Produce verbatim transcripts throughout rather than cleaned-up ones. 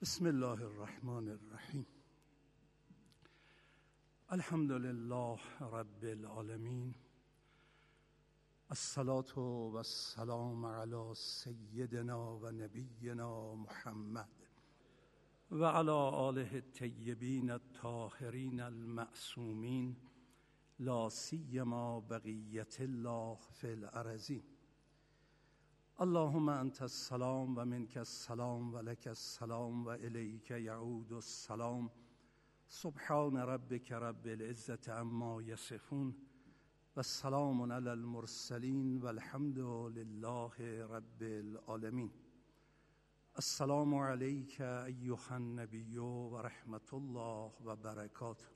بسم الله الرحمن الرحیم. الحمد لله رب العالمین، الصلاة و السلام علی سیدنا و نبینا محمد و علی آله الطیبین الطاهرین المعصومین، لا سیما بقیت الله فی الارضین. اللهم انت السلام و منک السلام و لک السلام و الیک یعود السلام. سبحان ربک رب العزة عما یصفون و السلام علی المرسلین و الحمد لله رب العالمین. السلام علیک ایها النبی و رحمت الله و برکاته.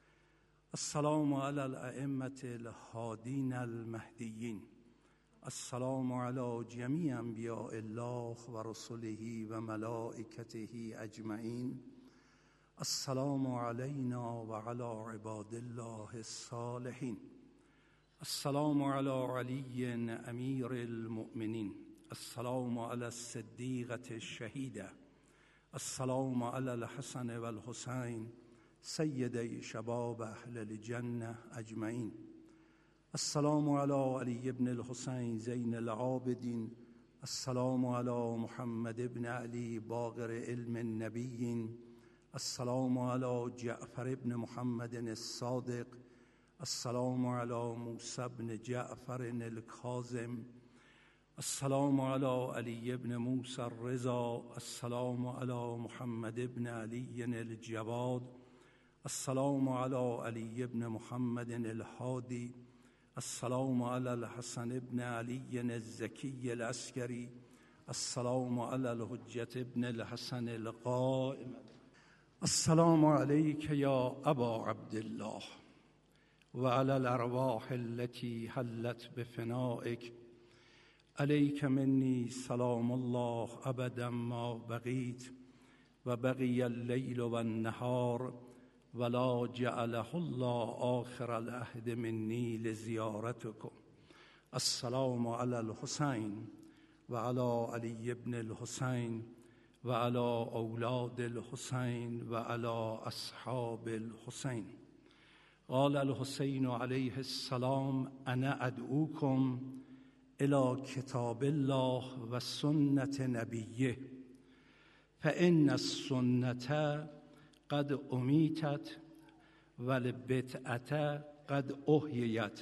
السلام علی الائمة الهادین المهدیین. السلام علی جمیع انبیاء الله و رسله و ملائکته اجمعین. السلام علینا و علی عباد الله الصالحین. السلام علی علی امیر المؤمنین. السلام علی الصدیقة الشهیدة. السلام علی الحسن و الحسین سیدی شباب اهل الجنة اجمعین. السلام علی علی ابن الحسین زین العابدین. السلام علی محمد ابن علی باقر علم النبیین. السلام علی جعفر ابن محمد الصادق. السلام علی موسی ابن جعفر الکاظم. السلام علی علی ابن موسی الرضا. السلام علی محمد ابن علی الجواد. السلام علی علی ابن محمد الهادی. السلام علی الحسن ابن علی الزکی العسکری. السلام علی الحجة ابن الحسن القائم. السلام علیک یا ابا عبدالله و علی الارواح التي حلت بفنائک. علیک منی سلام الله ابدا ما بقیت و بقی اللیل و النهار ولا جعله الله آخر العهد منی لزیارتکم. السلام علی الحسین و علی علی ابن الحسین و علی اولاد الحسین و علی اصحاب الحسین. قال الحسین علیه السلام انا ادعوکم الی کتاب الله و سنت نبیه فان السنة قد امیتت و البدعة قد احییت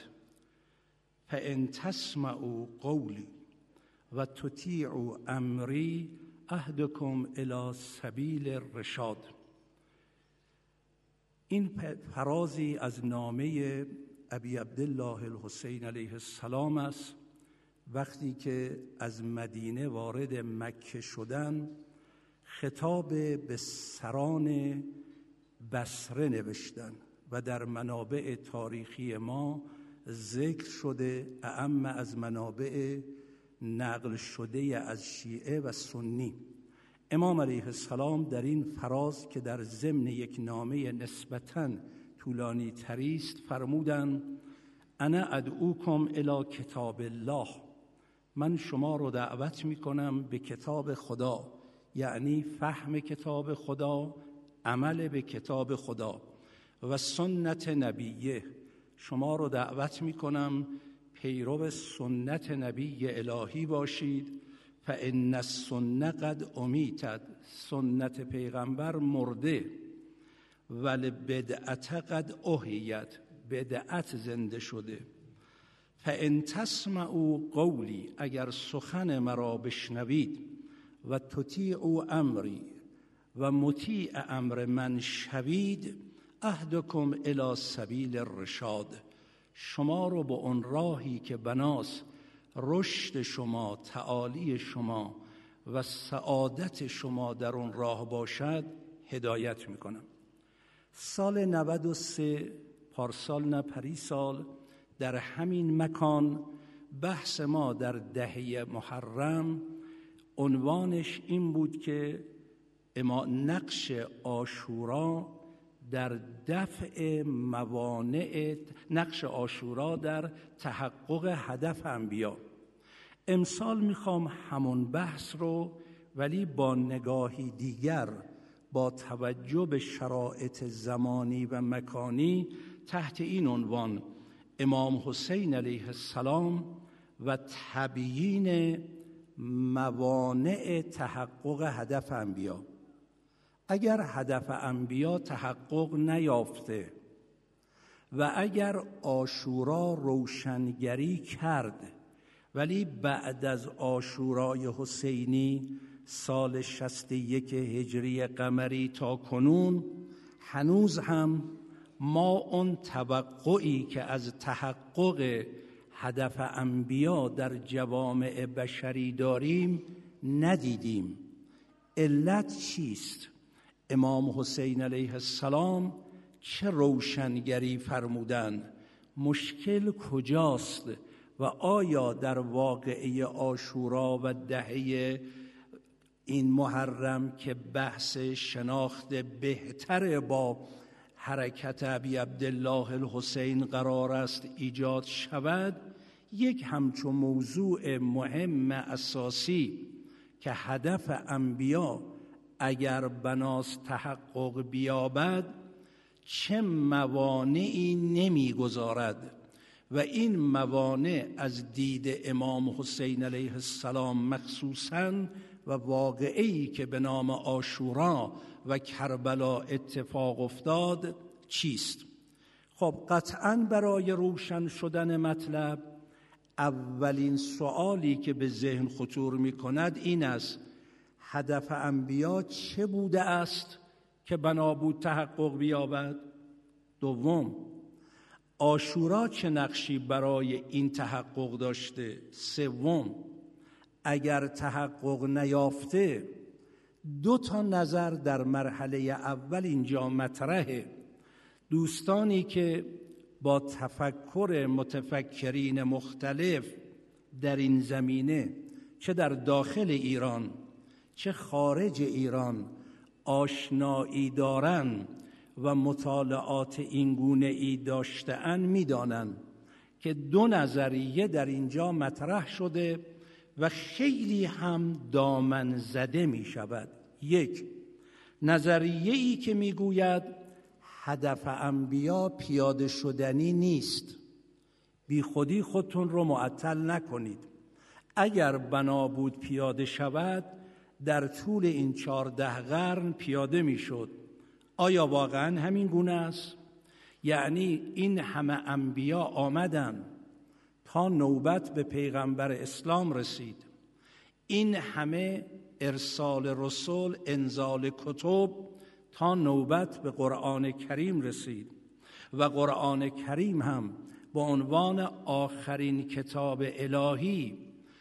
فان تسمعوا قولی و تطیعوا امری اهدکم الی سبیل الرشاد. این فرازی از نامه ابی عبدالله الحسین علیه السلام است. وقتی که از مدینه وارد مکه شدن، خطاب به سران بصره نوشتن و در منابع تاریخی ما ذکر شده، اعم از منابع نقل شده از شیعه و سنی. امام علیه السلام در این فراز که در ضمن یک نامه نسبتاً طولانی تری است فرمودند انا ادعوکم الی کتاب الله. من شما رو دعوت میکنم به کتاب خدا، یعنی فهم کتاب خدا، عمل به کتاب خدا و سنت نبیه. شما رو دعوت میکنم پیرو سنت نبی الهی باشید. فان السنة قد امیتت، سنت پیغمبر مرده. و البدعة قد احییت، بدعت زنده شده. فان تسمعوا قولی، اگر سخن مرا بشنوید، و تطیعوا امری، و مطیع امر من شوید، اهدکم الی سبیل الرشاد. شما رو به اون راهی که بناس رشد شما، تعالی شما و سعادت شما در اون راه باشد هدایت میکنم. سال نود و سه، پارسال نه پریسال، در همین مکان بحث ما در دهه محرم عنوانش این بود که اما نقش عاشورا در دفع موانع، نقش عاشورا در تحقق هدف انبیا. امسال میخوام همون بحث رو ولی با نگاهی دیگر با توجه به شرایط زمانی و مکانی تحت این عنوان امام حسین علیه السلام و تبیین موانع تحقق هدف انبیا. اگر هدف انبیا تحقق نیافته و اگر عاشورا روشنگری کرد ولی بعد از عاشورای حسینی سال شصت و یک هجری قمری تا کنون هنوز هم ما اون توقعی که از تحقق هدف انبیا در جوامع بشری داریم ندیدیم. علت چیست؟ امام حسین علیه السلام چه روشنگری فرمودند؟ مشکل کجاست؟ و آیا در واقعه عاشورا و دهه این محرم که بحث شناخت بهتر با حرکت ابی عبدالله الحسین قرار است ایجاد شود، یک همچون موضوع مهم اساسی که هدف انبیا اگر بناس تحقق بیابد چه موانعی نمیگذارد و این موانع از دید امام حسین علیه السلام مخصوصاً و واقعی که به نام عاشورا و کربلا اتفاق افتاد چیست؟ خب قطعاً برای روشن شدن مطلب اولین سوالی که به ذهن خطور می کند این است: هدف انبیا چه بوده است که بنا بود تحقق بیابد؟ دوم، عاشورا چه نقشی برای این تحقق داشته؟ سوم، اگر تحقق نیافته دو تا نظر در مرحله اول اینجا مطرحه. دوستانی که با تفکر متفکرین مختلف در این زمینه چه در داخل ایران چه خارج ایران آشنایی دارن و مطالعات این گونه ای داشته‌اند می‌دانند که دو نظریه در اینجا مطرح شده و خیلی هم دامن زده می شود. یک، نظریه ای که می گوید هدف انبیا پیاده شدنی نیست. بی خودی خودتون رو معطل نکنید. اگر بنا بود پیاده شود در طول این چهارده قرن پیاده می شد. آیا واقعا همین گونه است؟ یعنی این همه انبیا آمدن تا نوبت به پیغمبر اسلام رسید، این همه ارسال رسول، انزال کتب تا نوبت به قرآن کریم رسید و قرآن کریم هم به عنوان آخرین کتاب الهی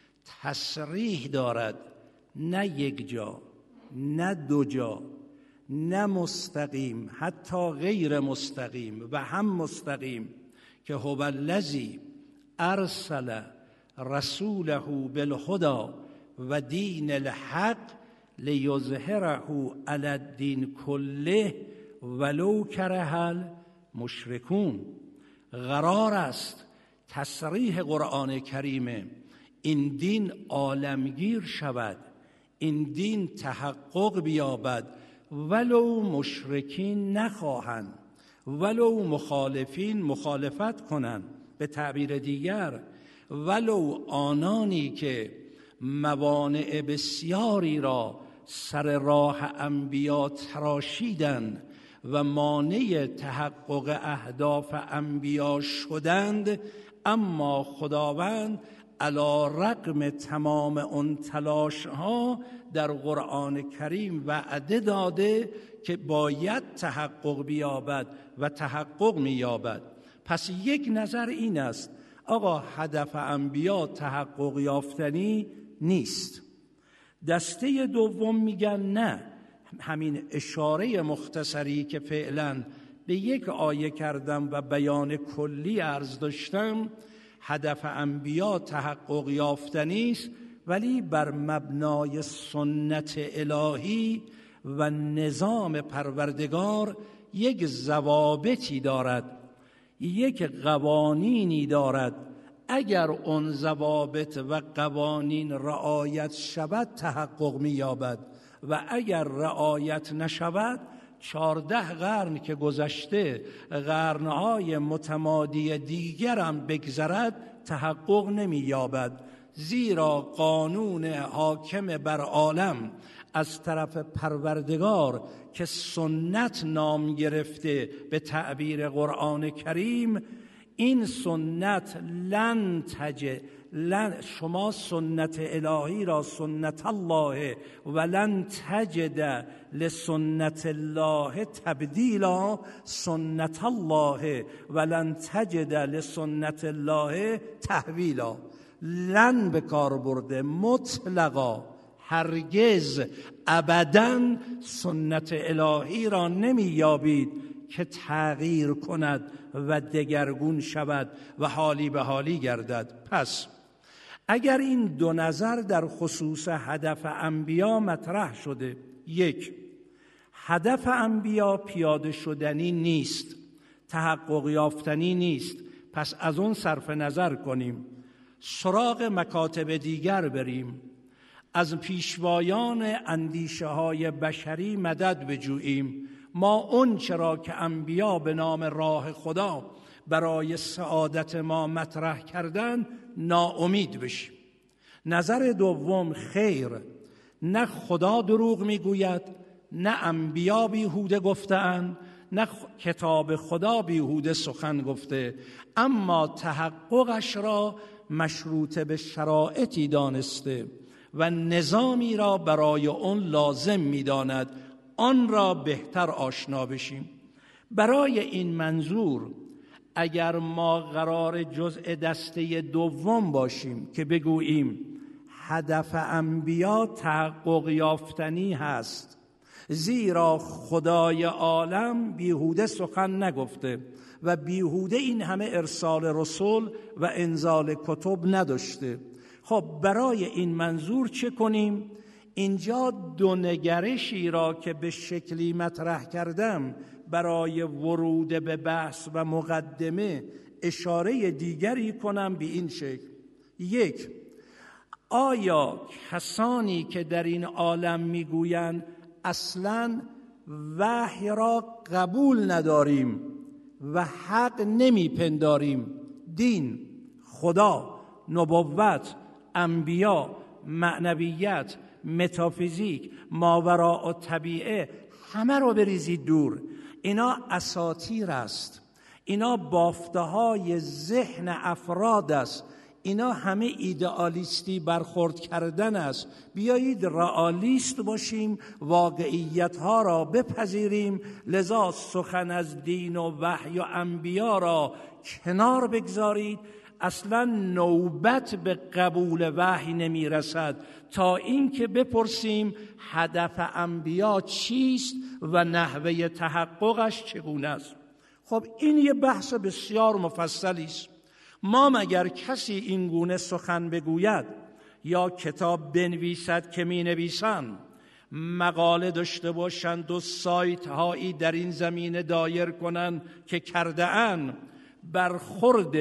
تصریح دارد، نه یک جا، نه دو جا، نه مستقیم، حتی غیر مستقیم و هم مستقیم، که هو الذی ارسل رسوله بالهدی و دین الحق لیظهره علی الدین کله ولو کره المشرکون. قرار است تصریح قرآن کریم این دین عالمگیر شود، این دین تحقق بیابد ولو مشرکین نخواهند، ولو مخالفین مخالفت کنند. به تعبیر دیگر ولو آنانی که موانع بسیاری را سر راه انبیا تراشیدند و مانع تحقق اهداف انبیا شدند، اما خداوند علی رغم تمام اون تلاش ها در قرآن کریم وعده داده که باید تحقق بیابد و تحقق میابد. پس یک نظر این است: آقا هدف انبیا تحقق یافتنی نیست. دسته دوم میگن نه، همین اشاره مختصری که فعلا به یک آیه کردم و بیان کلی عرض داشتم، هدف انبیا تحقق یافتنی است ولی بر مبنای سنت الهی و نظام پروردگار یک ضوابطی دارد، یک قوانینی دارد. اگر اون ضوابط و قوانین رعایت شود تحقق می‌یابد و اگر رعایت نشود چهارده قرن که گذشته قرنهای متمادی دیگرم بگذرد تحقق نمی یابد، زیرا قانون حاکم بر عالم از طرف پروردگار که سنت نام گرفته به تعبیر قرآن کریم، این سنت لن تجد لن شما سنت الهی را سنت الله ولن تجد لسنت الله تبدیلا، سنت الله ولن تجد لسنت الله تحویلا. لن به کار برده، مطلقا، هرگز، ابداً سنت الهی را نمی یابید که تغییر کند و دگرگون شود و حالی به حالی گردد. پس اگر این دو نظر در خصوص هدف انبیا مطرح شده، یک، هدف انبیا پیاده شدنی نیست، تحقق یافتنی نیست، پس از اون صرف نظر کنیم، سراغ مکاتب دیگر بریم، از پیشوایان اندیشه های بشری مدد بجوییم، ما اون چرا که انبیا به نام راه خدا برای سعادت ما مطرح کردن ناامید بشیم. نظر دوم، خیر، نه خدا دروغ میگوید، نه انبیا بیهوده گفتند، نه کتاب خدا بیهوده سخن گفته، اما تحققش را مشروط به شرایطی دانسته و نظامی را برای اون لازم می‌داند، آن را بهتر آشنا بشیم. برای این منظور اگر ما قرار جزء دسته دوم باشیم که بگوییم هدف انبیا تحقق یافتنی هست، زیرا خدای عالم بیهوده سخن نگفته و بیهوده این همه ارسال رسول و انزال کتب نداشته، خب برای این منظور چه کنیم؟ اینجا دو نگرشی را که به شکلی مطرح کردم برای ورود به بحث و مقدمه اشاره دیگری کنم به این شکل. یک، آیا کسانی که در این عالم میگویند اصلاً وحی را قبول نداریم و حق نمیپنداریم، دین، خدا، نبوت، انبیا، معنویت، متافیزیک، ماوراء الطبیعه، همه رو بریزید دور، اینا اساطیر است، اینا بافته های ذهن افراد است، اینا همه ایدئالیستی برخورد کردن است. بیایید رئالیست باشیم، واقعیت ها را بپذیریم، لذا سخن از دین و وحی و انبیا را کنار بگذارید. اصلا نوبت به قبول وحی نمی رسد تا اینکه بپرسیم هدف انبیا چیست و نحوه تحققش چگونه است. خب این یه بحث بسیار مفصلی است. ما مگر کسی این گونه سخن بگوید یا کتاب بنویسد که می نویسند، مقاله داشته باشند و سایت هایی در این زمینه دایر کنند که کرده اند، برخورد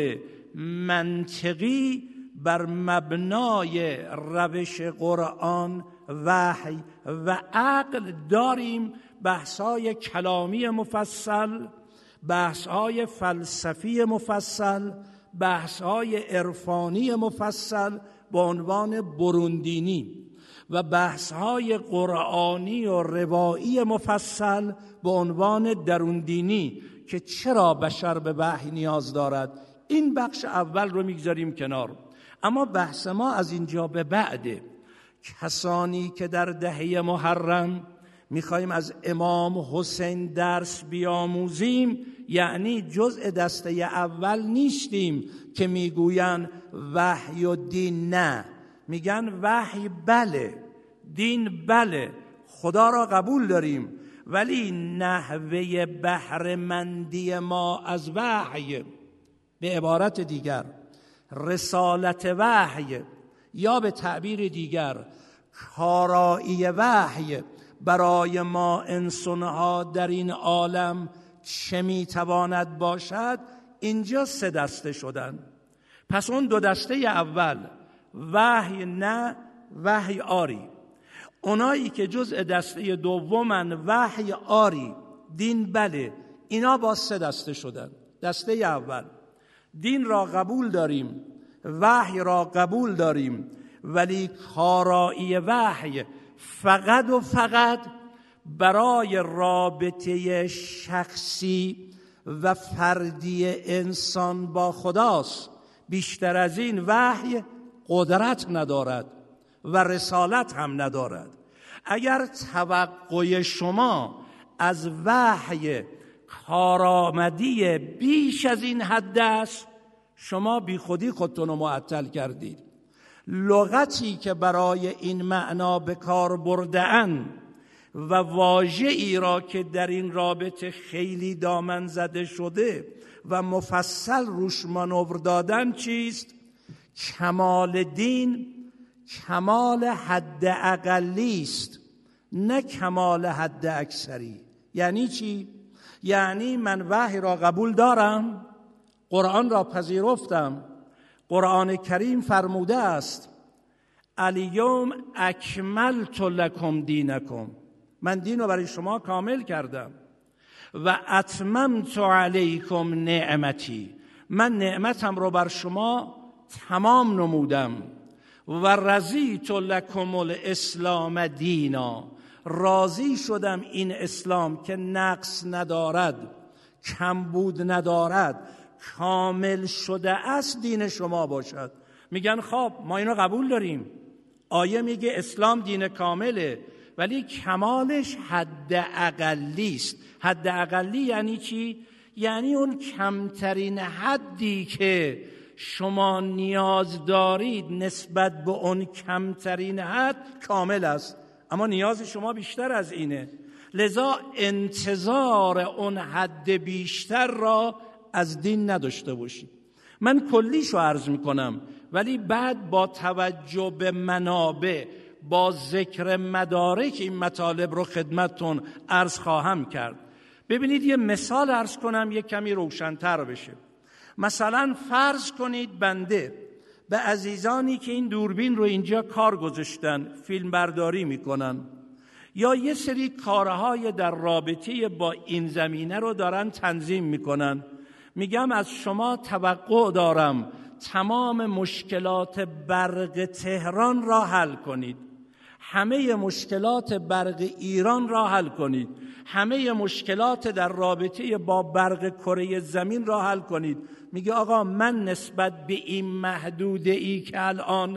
منطقی بر مبنای روش قرآن، وحی و عقل داریم، بحث‌های کلامی مفصل، بحث‌های فلسفی مفصل، بحث‌های عرفانی مفصل با عنوان بروندینی و بحث‌های قرآنی و روایی مفصل با عنوان دروندینی که چرا بشر به وحی نیاز دارد. این بخش اول رو میگذاریم کنار، اما بحث ما از اینجا به بعده. کسانی که در دهه محرم میخوایم از امام حسین درس بیاموزیم، یعنی جزء دسته اول نیستیم که میگوین وحی و دین نه، میگن وحی بله، دین بله، خدا را قبول داریم، ولی نحوه بهره‌مندی ما از وحی، به عبارت دیگر رسالت وحی، یا به تعبیر دیگر کارایی وحی برای ما انسانها در این عالم چه میتواند باشد، اینجا سه دسته شدن. پس اون دو دسته اول، وحی نه، وحی آری. اونایی که جزء دسته دومن وحی آری دین بله، اینا با سه دسته شدن. دسته اول دین را قبول داریم، وحی را قبول داریم، ولی کارایی وحی فقط و فقط برای رابطه شخصی و فردی انسان با خداست. بیشتر از این وحی قدرت ندارد و رسالت هم ندارد. اگر توقع شما از وحی کارآمدی بیش از این حد است، شما بی خودی خودتون رو معطل کردید. لغتی که برای این معنا به کار برده‌اند و واژه‌ای را که در این رابطه خیلی دامن زده شده و مفصل روش مانور دادن چیست؟ کمال دین کمال حد اقلی است، نه کمال حد اکثری. یعنی چی؟ یعنی من وحی را قبول دارم، قرآن را پذیرفتم، قرآن کریم فرموده است الیوم اکملت لکم دینکم، من دین رو برای شما کامل کردم، و اتممت علیکم نعمتی، من نعمتم رو بر شما تمام نمودم، و رضیت لکم الاسلام دینا، راضی شدم این اسلام که نقص ندارد، کمبود ندارد، کامل شده است دین شما باشد. میگن خب ما اینو قبول داریم، آیه میگه اسلام دین کامله، ولی کمالش حد اقلی است. حد اقلی یعنی چی؟ یعنی اون کمترین حدی که شما نیاز دارید نسبت به اون کمترین حد کامل است، اما نیاز شما بیشتر از اینه، لذا انتظار اون حد بیشتر را از دین نداشته باشید. من کلیشو عرض میکنم، ولی بعد با توجه به منابع، با ذکر مدارک این مطالب رو خدمتتون عرض خواهم کرد. ببینید یه مثال عرض کنم یه کمی روشن‌تر بشه. مثلا فرض کنید بنده به عزیزانی که این دوربین رو اینجا کار گذاشتن فیلم برداری میکنن، یا یه سری کارهای در رابطه با این زمینه رو دارن تنظیم میکنن، میگم از شما توقع دارم تمام مشکلات برق تهران را حل کنید، همه مشکلات برق ایران را حل کنید، همه مشکلات در رابطه با برق کره زمین را حل کنید. میگه آقا من نسبت به این محدوده ای که الان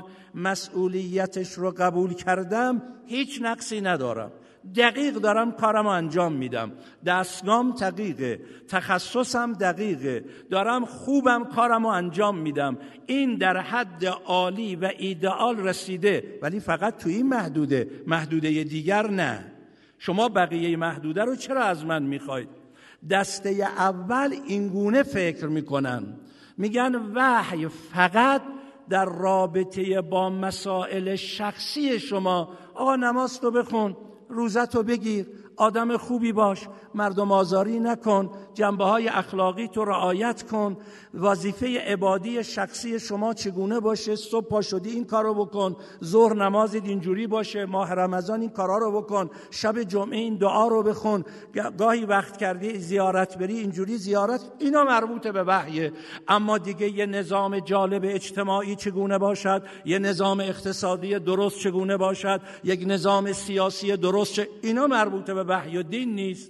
مسئولیتش رو قبول کردم هیچ نقصی ندارم، دقیق دارم کارم انجام میدم، دستگام دقیقه، تخصصم دقیقه، دارم خوبم کارم انجام میدم، این در حد عالی و ایدئال رسیده، ولی فقط تو این محدوده، محدوده دیگر نه. شما بقیه محدوده رو چرا از من میخواید؟ دسته اول اینگونه فکر میکنن، میگن وحی فقط در رابطه با مسائل شخصی شما، آقا نماز تو بخون، روزت رو بگیر، آدم خوبی باش، مردم آزاری نکن، جنبه های اخلاقی تو رعایت کن، وظیفه عبادی شخصی شما چگونه باشه، صبح پا شدی این کار رو بکن، ظهر نمازت اینجوری باشه، ماه رمضان این کارا رو بکن، شب جمعه این دعا رو بخون، گاهی وقت کردی زیارت بری اینجوری زیارت، اینا مربوط به وحیه. اما دیگه یه نظام جالب اجتماعی چگونه باشد، یه نظام اقتصادی درست چگونه باشد، یک نظام سیاسی درست چه، اینا مربوط به وحی و دین نیست.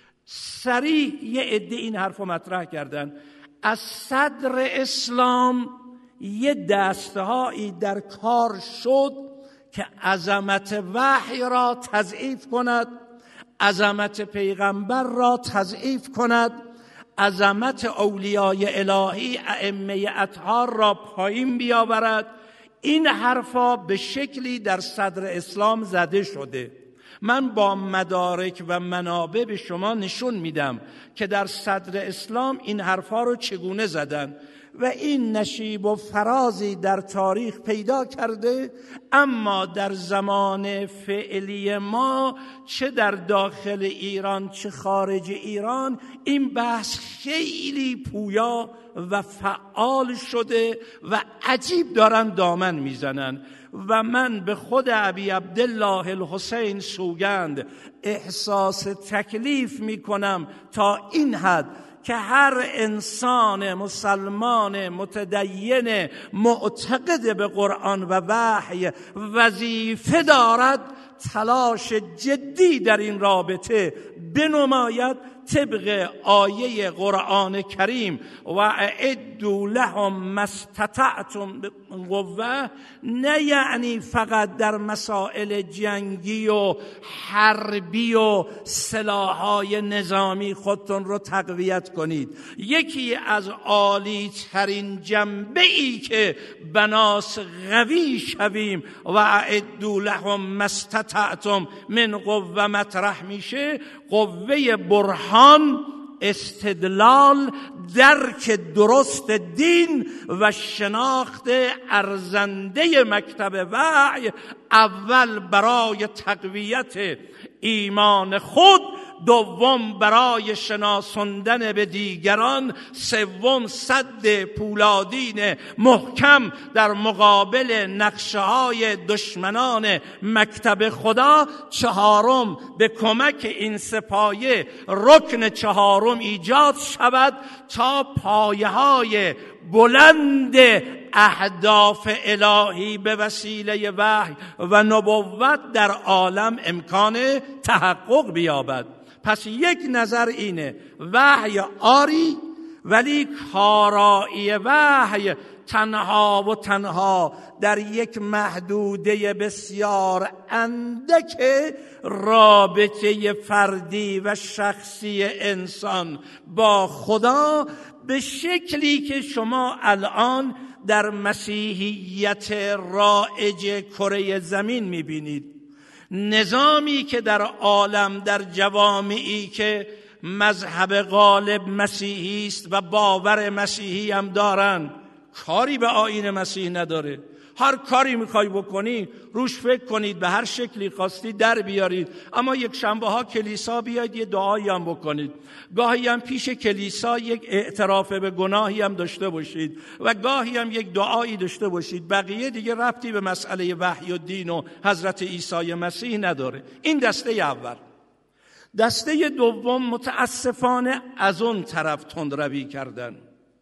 سریع یه عده این حرفو مطرح کردن. از صدر اسلام یه دستهایی در کار شد که عظمت وحی را تضعیف کند، عظمت پیغمبر را تضعیف کند، عظمت اولیای الهی ائمه اطهار را پایین بیاورد. این حرفا به شکلی در صدر اسلام زده شده. من با مدارک و منابع به شما نشون میدم که در صدر اسلام این حرفا رو چگونه زدن و این نشیب و فرازی در تاریخ پیدا کرده. اما در زمان فعلی ما چه در داخل ایران چه خارج ایران این بحث خیلی پویا و فعال شده و عجیب دارن دامن میزنن. و من به خود ابی عبدالله الحسین سوگند احساس تکلیف می کنم تا این حد که هر انسان مسلمان متدین معتقد به قرآن و وحی وظیفه دارد تلاش جدی در این رابطه بنماید طبق آیه قرآن کریم و اعدوا لهم ما استطعتم من قوه، نه یعنی فقط در مسائل جنگی و حربی و سلاح‌های نظامی خودتون رو تقویت کنید. یکی از عالی ترین جنبه ای که بناس قوی شویم و اعدوا لهم ما استطعتم من قوه مطرح میشه، قوه برهان، استدلال، درک درست دین و شناخت ارزنده مکتب وحی، اول برای تقویت ایمان خود، دوم برای شناساندن به دیگران، سوم سد پولادین محکم در مقابل نقشه‌های دشمنان مکتب خدا، چهارم به کمک این سپایه رکن چهارم ایجاد شود تا پایه‌های بلند اهداف الهی به وسیله وحی و نبوت در عالم امکان تحقق بیابد. پس یک نظر اینه، وحی آری، ولی کارایی وحی تنها و تنها در یک محدوده بسیار اندک رابطه فردی و شخصی انسان با خدا، به شکلی که شما الان در مسیحیت رایج کره زمین میبینید. نظامی که در عالم، در جوامعی که مذهب غالب مسیحی است و باور مسیحی هم دارن، کاری به آیین مسیح نداره. هر کاری میخوای بکنی روش فکر کنید، به هر شکلی خواستی در بیارید، اما یک شنبه ها کلیسا بیاید یه دعایی هم بکنید، گاهی هم پیش کلیسا یک اعتراف به گناهی هم داشته باشید و گاهی هم یک دعایی داشته باشید. بقیه دیگه ربطی به مسئله وحی و دین و حضرت عیسی مسیح نداره. این دسته اول. دسته دوم متاسفانه از اون طرف تندروی کردن.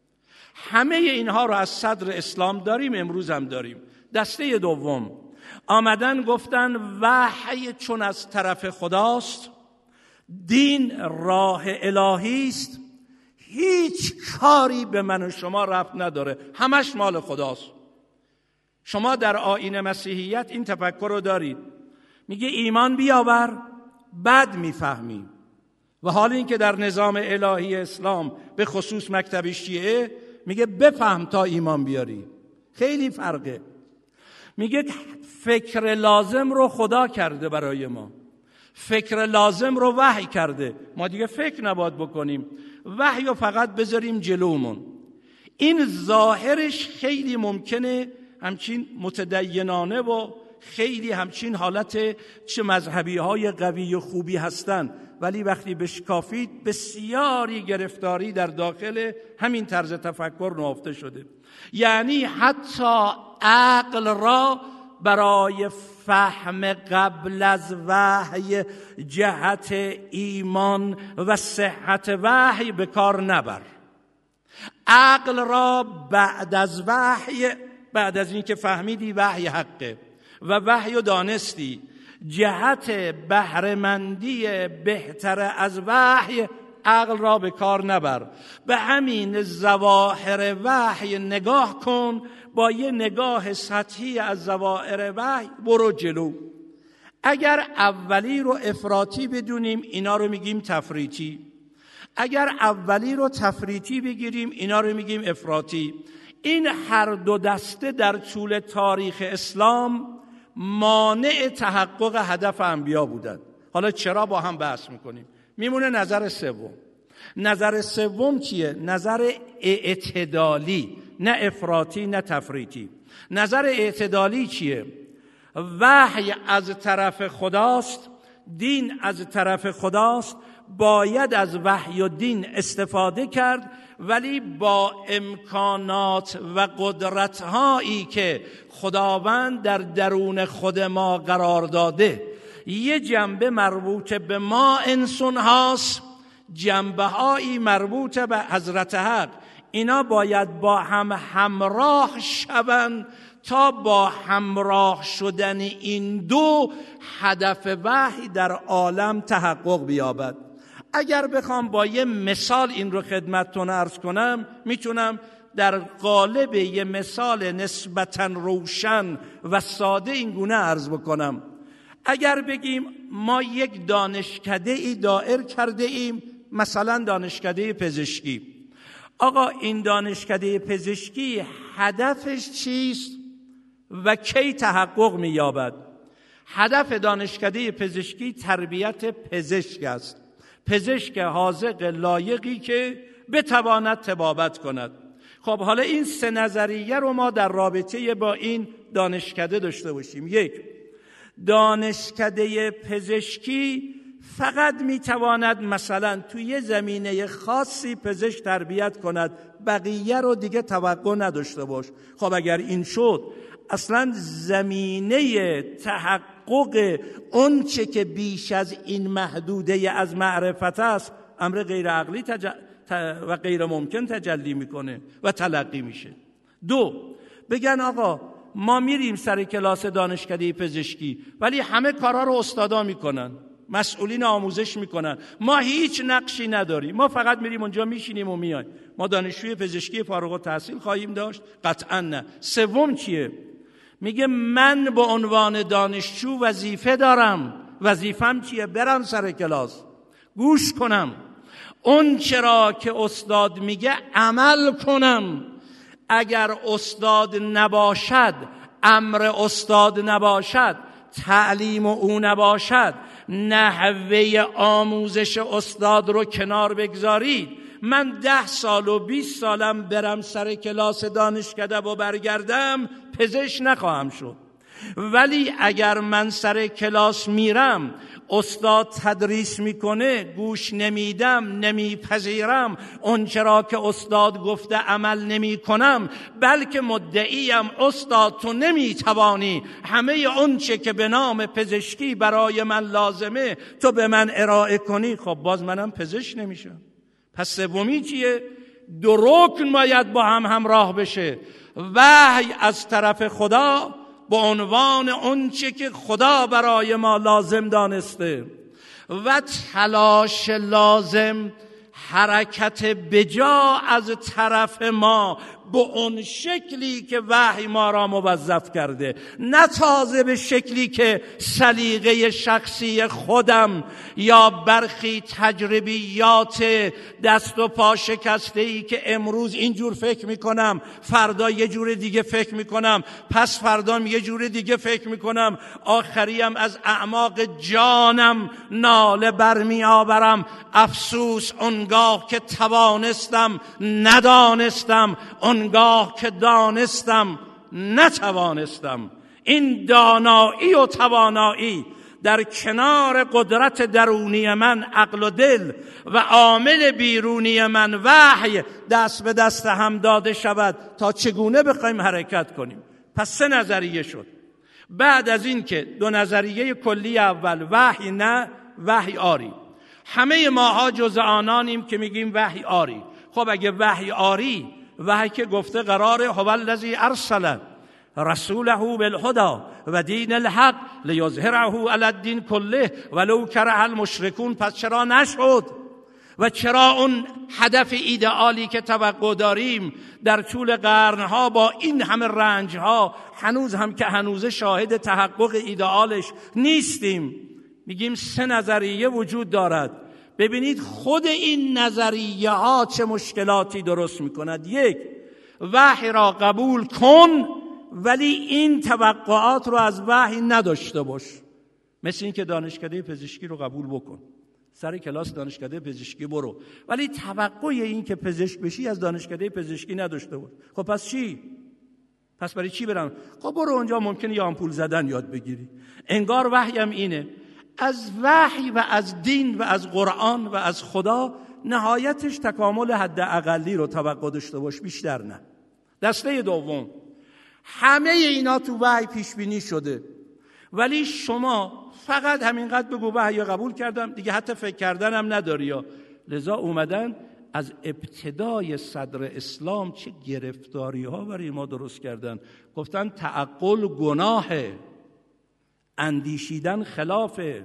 همه اینها رو از صدر اسلام داریم، امروز هم داریم. دسته دوم آمدن گفتن وحی چون از طرف خداست، دین راه الهی است، هیچ کاری به من و شما ربط نداره، همش مال خداست. شما در آیین مسیحیت این تفکر رو دارید، میگه ایمان بیاور بعد میفهمی، و حال این که در نظام الهی اسلام به خصوص مکتب شیعه میگه بفهم تا ایمان بیاری. خیلی فرقه. میگه فکر لازم رو خدا کرده برای ما، فکر لازم رو وحی کرده، ما دیگه فکر نباید بکنیم، وحی رو فقط بذاریم جلومون. این ظاهرش خیلی ممکنه همچین متدینانه و خیلی همچین حالت چه مذهبی های قوی و خوبی هستن، ولی وقتی بشکافید بسیاری گرفتاری در داخل همین طرز تفکر نهفته شده. یعنی حتی عقل را برای فهم قبل از وحی جهت ایمان و صحت وحی به کار نبر. عقل را بعد از وحی، بعد از این که فهمیدی وحی حقه و وحی رو دانستی، جهت بهره‌مندی بهتر از وحی عقل را به کار نبر. به همین ظواهر وحی نگاه کن، با یه نگاه سطحی از ظواهر وحی برو جلو. اگر اولی رو افراطی بدونیم اینا رو میگیم تفریطی، اگر اولی رو تفریطی بگیریم اینا رو میگیم افراطی. این هر دو دسته در طول تاریخ اسلام مانع تحقق هدف انبیا بودند. حالا چرا با هم بحث میکنیم. میمونه نظر سوم. نظر سوم چیه؟ نظر اعتدالی، نه افراطی نه تفریطی. نظر اعتدالی چیه؟ وحی از طرف خداست، دین از طرف خداست، باید از وحی و دین استفاده کرد، ولی با امکانات و قدرت‌هایی که خداوند در درون خود ما قرار داده. یه جنبه مربوط به ما انسان هاست، جنبه هایی مربوط به حضرت حق. اینا باید با هم همراه شوند تا با همراه شدن این دو هدف وحی در عالم تحقق بیابد. اگر بخوام با یه مثال این رو خدمتتون عرض کنم، میتونم در قالب یه مثال نسبتاً روشن و ساده این گونه عرض بکنم. اگر بگیم ما یک دانشکده ای دایر کرده ایم، مثلا دانشکده پزشکی. آقا این دانشکده پزشکی هدفش چیست و کی تحقق می‌یابد؟ هدف دانشکده پزشکی تربیت پزشک است. پزشک حاذق لایقی که بتواند طبابت کند. خب حالا این سه نظریه رو ما در رابطه با این دانشکده داشته باشیم. یک، دانشکده پزشکی فقط میتواند مثلا توی یه زمینه خاصی پزشک تربیت کند، بقیه رو دیگه توقع نداشته باش. خب اگر این شد، اصلا زمینه تحقق اون چه که بیش از این محدوده از معرفت است، امر غیر عقلی تج... و غیر ممکن تجلی میکنه و تلقی میشه. دو، بگن آقا ما میریم سر کلاس دانشکده پزشکی، ولی همه کارا رو استادا میکنن، مسئولین آموزش میکنن، ما هیچ نقشی نداریم، ما فقط میریم اونجا میشینیم و میایم. ما دانشجوی پزشکی فارغ التحصیل خواهیم داشت؟ قطعا نه. سوم چیه؟ میگه من به عنوان دانشجو وظیفه دارم. وظیفم چیه؟ برم سر کلاس، گوش کنم، اون چرا که استاد میگه عمل کنم. اگر استاد نباشد، امر استاد نباشد، تعلیم او نباشد، نحوه آموزش استاد رو کنار بگذارید، من ده سال و بیست سالم برم سر کلاس دانشکده و برگردم، پزشک نخواهم شد. ولی اگر من سر کلاس میرم، استاد تدریس میکنه، گوش نمیدم، نمیپذیرم، اون چرا که استاد گفته عمل نمی کنم، بلکه مدعیم استاد تو نمیتوانی همه اون چه که به نام پزشکی برای من لازمه تو به من ارائه کنی، خب باز منم پزشک نمیشم. پس سومی چیه؟ دو رکن باید با هم همراه بشه. وحی از طرف خدا به عنوان اون چه که خدا برای ما لازم دانسته و تلاش لازم، حرکت بجا از طرف ما به اون شکلی که وحی ما را موظف کرده، نه تازه به شکلی که سلیقه شخصی خودم یا برخی تجربیات دست و پا شکسته‌ای که امروز اینجور فکر میکنم، فردا یه جور دیگه فکر میکنم، پس فردام یه جور دیگه فکر میکنم، آخریم از اعماق جانم ناله برمی آورم، افسوس اونگاه که توانستم ندانستم، اونگاه که دانستم نتوانستم. این دانایی و توانایی در کنار قدرت درونی من عقل و دل و عامل بیرونی من وحی دست به دست هم داده شود تا چگونه بخوایم حرکت کنیم. پس سه نظریه شد. بعد از این که دو نظریه کلی اول، وحی نه، وحی آری، همه ماها جز آنانیم که میگیم وحی آری. خب اگه وحی آری، وحی که گفته قراره هو الذی ارسل رسوله بالهدى و دین الحق لیظهره علی الدین کله ولو کره المشرکون، پس چرا نشد؟ و چرا اون هدف ایدئالی که توقع داریم در طول قرنها با این همه رنجها هنوز هم که هنوز شاهد تحقق ایدئالش نیستیم؟ میگیم سه نظریه وجود دارد. ببینید خود این نظریه ها چه مشکلاتی درست میکند. یک، وحی را قبول کن ولی این توقعات رو از وحی نداشته باش. مثل این که دانشکده پزشکی رو قبول بکن، سر کلاس دانشکده پزشکی برو، ولی توقع این که پزشک بشی از دانشکده پزشکی نداشته باش. خب پس چی؟ پس برای چی برم؟ خب برو اونجا، ممکنه یه آمپول زدن یاد بگیری. انگار وحی هم اینه. از وحی و از دین و از قرآن و از خدا نهایتش تکامل حد اقلی رو توقع داشته باش، بیشتر نه. دسته دوم، همه اینا تو وحی پیش بینی شده، ولی شما فقط همینقدر بگو وحی قبول کردم دیگه، حتی فکر کردنم نداری. یا لذا اومدن از ابتدای صدر اسلام چه گرفتاری ها برای ما درست کردن. گفتن تعقل گناهه، اندیشیدن خلافه،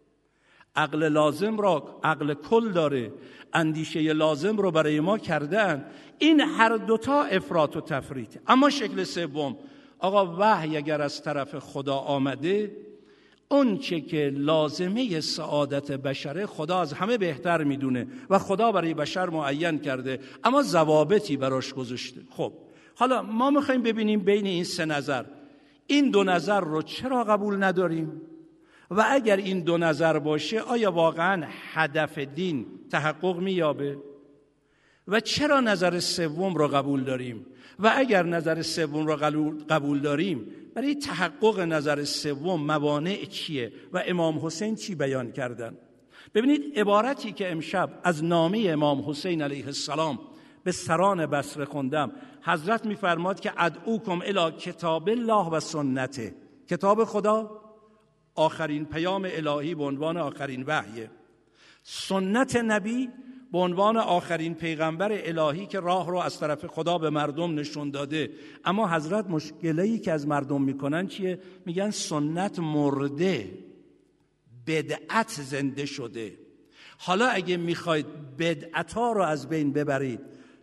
عقل لازم را عقل کل داره، اندیشه لازم رو برای ما کردن. این هر دوتا افراط و تفریط. اما شکل سوم، آقا وحی اگر از طرف خدا آمده، اون چه که لازمه سعادت بشره خدا از همه بهتر میدونه و خدا برای بشر معین کرده، اما ضوابطی براش گذاشته. خب حالا ما میخوایم ببینیم بین این سه نظر، این دو نظر رو چرا قبول نداریم؟ و اگر این دو نظر باشه آیا واقعا هدف دین تحقق مییابه؟ و چرا نظر سوم رو قبول داریم؟ و اگر نظر سوم رو قبول داریم، برای تحقق نظر سوم موانع چیه و امام حسین چی بیان کردن؟ ببینید عبارتی که امشب از نامه امام حسین علیه السلام به سران بصره خوندم، حضرت میفرماد که ادعوکم الی کتاب الله و سنته. کتاب خدا آخرین پیام الهی به عنوان آخرین وحیه، سنت نبی به عنوان آخرین پیغمبر الهی که راه رو از طرف خدا به مردم نشون داده. اما حضرت مشکلی که از مردم میکنن چیه؟ میگن سنت مرده، بدعت زنده شده. حالا اگه میخواید بدعت‌ها رو از بین ببرید،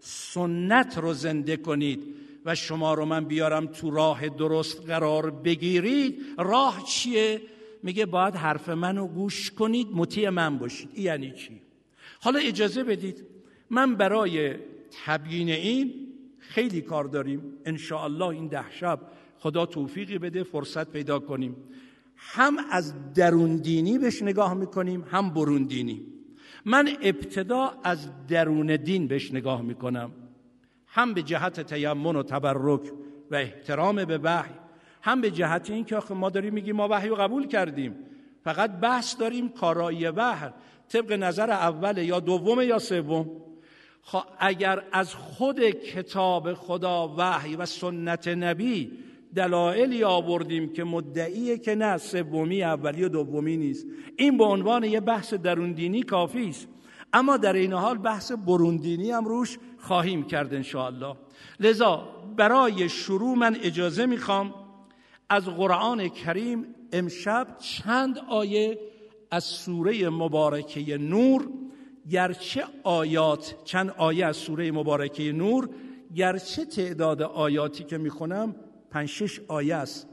سنت رو زنده کنید و شما رو من بیارم تو راه درست قرار بگیرید، راه چیه؟ میگه باید حرف منو گوش کنید، مطیع من باشید. این یعنی چی؟ حالا اجازه بدید من برای تبیین این خیلی کار داریم. انشاءالله این ده شب خدا توفیقی بده فرصت پیدا کنیم، هم از درون دینی بهش نگاه میکنیم هم برون دینی. من ابتدا از درون دین بهش نگاه میکنم، هم به جهت تیمن و تبرک و احترام به وحی، هم به جهت این که ما داریم میگیم ما وحی رو قبول کردیم، فقط بحث داریم کارایی وحی طبق نظر اول یا دوم یا سوم. خب اگر از خود کتاب خدا وحی و سنت نبی دلایلی آوردیم که مدعیه که نه سومی اولی و دومی نیست، این به عنوان یه بحث درون دینی کافی است. اما در این حال بحث برون دینی هم روش خواهیم کرد انشاءالله. لذا برای شروع من اجازه میخوام از قرآن کریم امشب چند آیه از سوره مبارکه نور، گرچه آیات چند آیه از سوره مبارکه نور، گرچه تعداد آیاتی که میخونم پنج شش آیه است،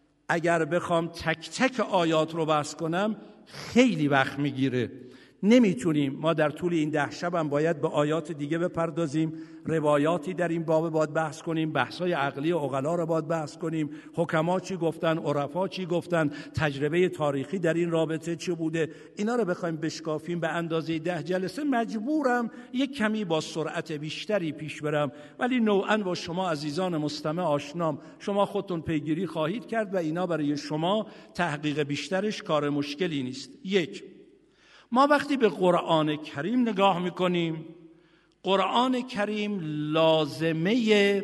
اگر بخوام تک تک آیات رو بحث کنم خیلی وقت میگیره، نمیتونیم. ما در طول این ده شب هم باید به آیات دیگه بپردازیم، روایاتی در این باب باید بحث کنیم، بحثای عقلی و عقلا رو باید بحث کنیم، حکما چی گفتن، عرفا چی گفتن، تجربه تاریخی در این رابطه چی بوده. اینا رو بخوایم بشکافیم به اندازه ده جلسه مجبورم یک کمی با سرعت بیشتری پیش برم، ولی نوعاً با شما عزیزان مستمع آشنام، شما خودتون پیگیری خواهید کرد و اینا برای شما تحقیق بیشترش کار مشکلی نیست. یک، ما وقتی به قرآن کریم نگاه میکنیم، قرآن کریم لازمه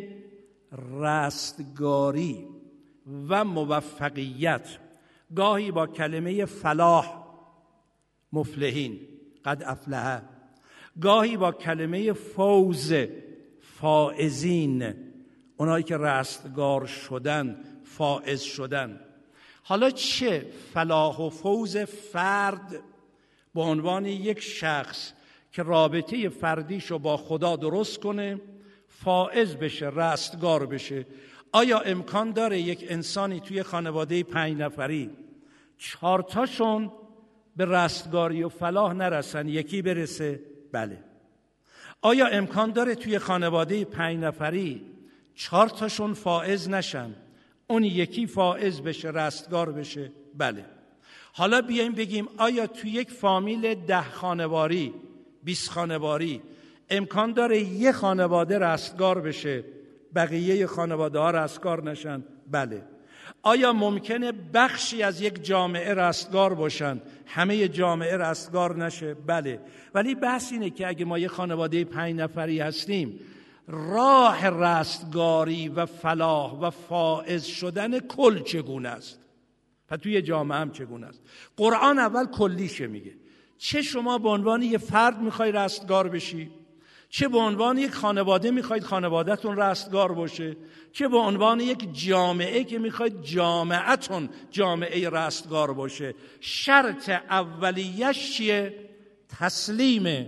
رستگاری و موفقیت، گاهی با کلمه فلاح مفلحین قد افلح، گاهی با کلمه فوز فائزین اونایی که رستگار شدن، فائز شدن. حالا چه فلاح و فوز فرد به عنوان یک شخص که رابطه فردیشو با خدا درست کنه، فائز بشه، رستگار بشه. آیا امکان داره یک انسانی توی خانواده پنج نفری چهار تاشون به رستگاری و فلاح نرسن، یکی برسه؟ بله. آیا امکان داره توی خانواده پنج نفری چهار تاشون فائز نشن، اون یکی فائز بشه، رستگار بشه؟ بله. حالا بیایم بگیم آیا توی یک فامیل ده خانواری، بیست خانواری امکان داره یه خانواده رستگار بشه، بقیه خانواده ها رستگار نشن؟ بله. آیا ممکنه بخشی از یک جامعه رستگار باشن همه جامعه رستگار نشه؟ بله. ولی بحث اینه که اگه ما یه خانواده پنج نفری هستیم، راه رستگاری و فلاح و فائز شدن کل چگونه است و توی جامعه هم چگونه است؟ قرآن اول کلیشه میگه. چه شما به عنوان یه فرد میخوای رستگار بشی، چه به عنوان یک خانواده میخواید خانوادهتون رستگار باشه، چه به عنوان یک جامعه که میخواید جامعهتون جامعه رستگار باشه. شرط اولیش چیه؟ تسلیم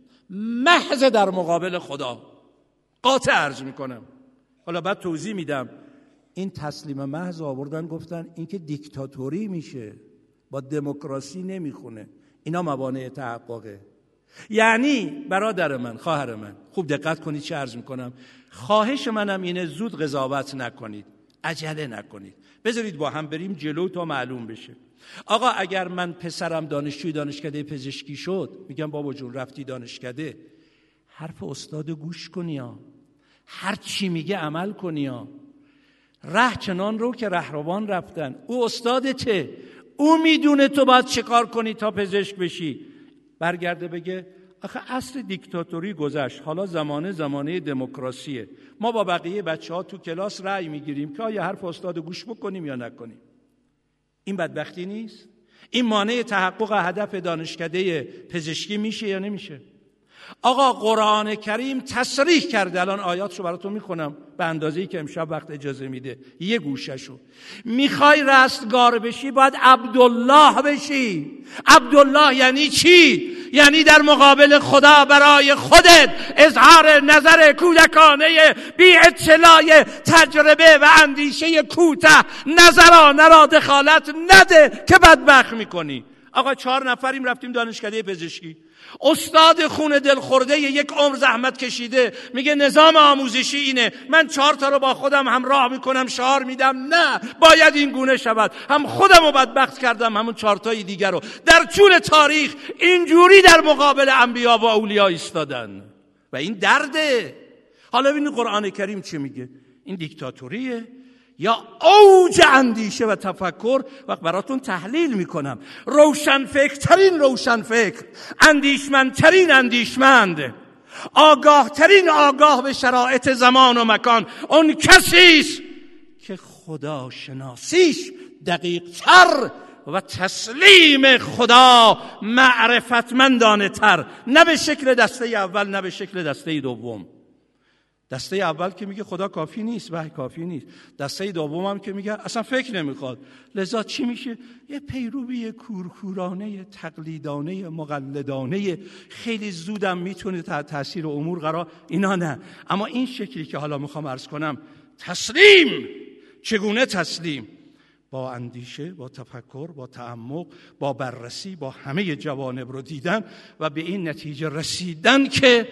محض در مقابل خدا. قاطع عرض میکنم، حالا بعد توضیح میدم. این تسلیم محض آوردن گفتن این که دیکتاتوری میشه، با دموکراسی نمیخونه. اینا موانع تحققه. یعنی برادر من، خواهر من، خوب دقت کنید چه عرض میکنم. خواهش منم اینه زود قضاوت نکنید، عجله نکنید، بذارید با هم بریم جلو تا معلوم بشه. آقا اگر من پسرم دانشجوی دانشکده پزشکی شد، میگم بابا جون رفتی دانشکده، حرف استاد گوش کنی ها، هر چی میگه عمل کنی ها. ره چنان رو که رهروان رفتن، او استادته، او میدونه تو باید چه کار کنی تا پزشک بشی. برگرده بگه آخه اصل دیکتاتوری گذشت، حالا زمانه زمانه دموکراسیه، ما با بقیه بچه ها تو کلاس رأی میگیریم که آیا حرف استاد گوش بکنیم یا نکنیم. این بدبختی نیست؟ این مانع تحقق هدف دانشکده پزشکی میشه یا نمیشه؟ آقا قرآن کریم تصریح کرده، الان آیاتشو براتون میخونم به اندازه‌ای که امشب وقت اجازه میده، یه گوششو. میخوای رستگار بشی باید عبدالله بشی. عبدالله یعنی چی؟ یعنی در مقابل خدا برای خودت اظهار نظر کودکانه بی اطلاع تجربه و اندیشه کوته نظرانه را دخالت نده که بدبخت میکنی. آقا چهار نفریم رفتیم دانشکده پزشکی، استاد خون دل خورده یک عمر زحمت کشیده میگه نظام آموزشی اینه، من چهار تا رو با خودم همراه میکنم، شعار میدم نه باید این گونه شود، هم خودم رو بدبخت کردم همون چهار تای دیگر رو. در طول تاریخ اینجوری در مقابل انبیا و اولیا ایستادن و این درده. حالا ببینید قرآن کریم چی میگه. این دیکتاتوریه یا اوج اندیشه و تفکر؟ وقت براتون تحلیل میکنم. روشن فکرترین روشن فکر، اندیشمندترین اندیشمند، آگاه ترین آگاه به شرایط زمان و مکان، اون کسیست که خدا شناسیش دقیق تر و تسلیم خدا معرفتمندانه تر، نه به شکل دسته اول نه به شکل دسته دوم. دسته اول که میگه خدا کافی نیست، وحی کافی نیست. دسته دوم هم که میگه اصلا فکر نمیخواد. لذا چی میشه؟ یه پیروی کورکورانه، تقلیدانه، مقلدانه، خیلی زودم میتونه تحت تاثیر امور قرار. اینا نه. اما این شکلی که حالا میخوام عرض کنم، تسلیم. چگونه تسلیم؟ با اندیشه، با تفکر، با تعمق، با بررسی، با همه جوانب رو دیدن و به این نتیجه رسیدن که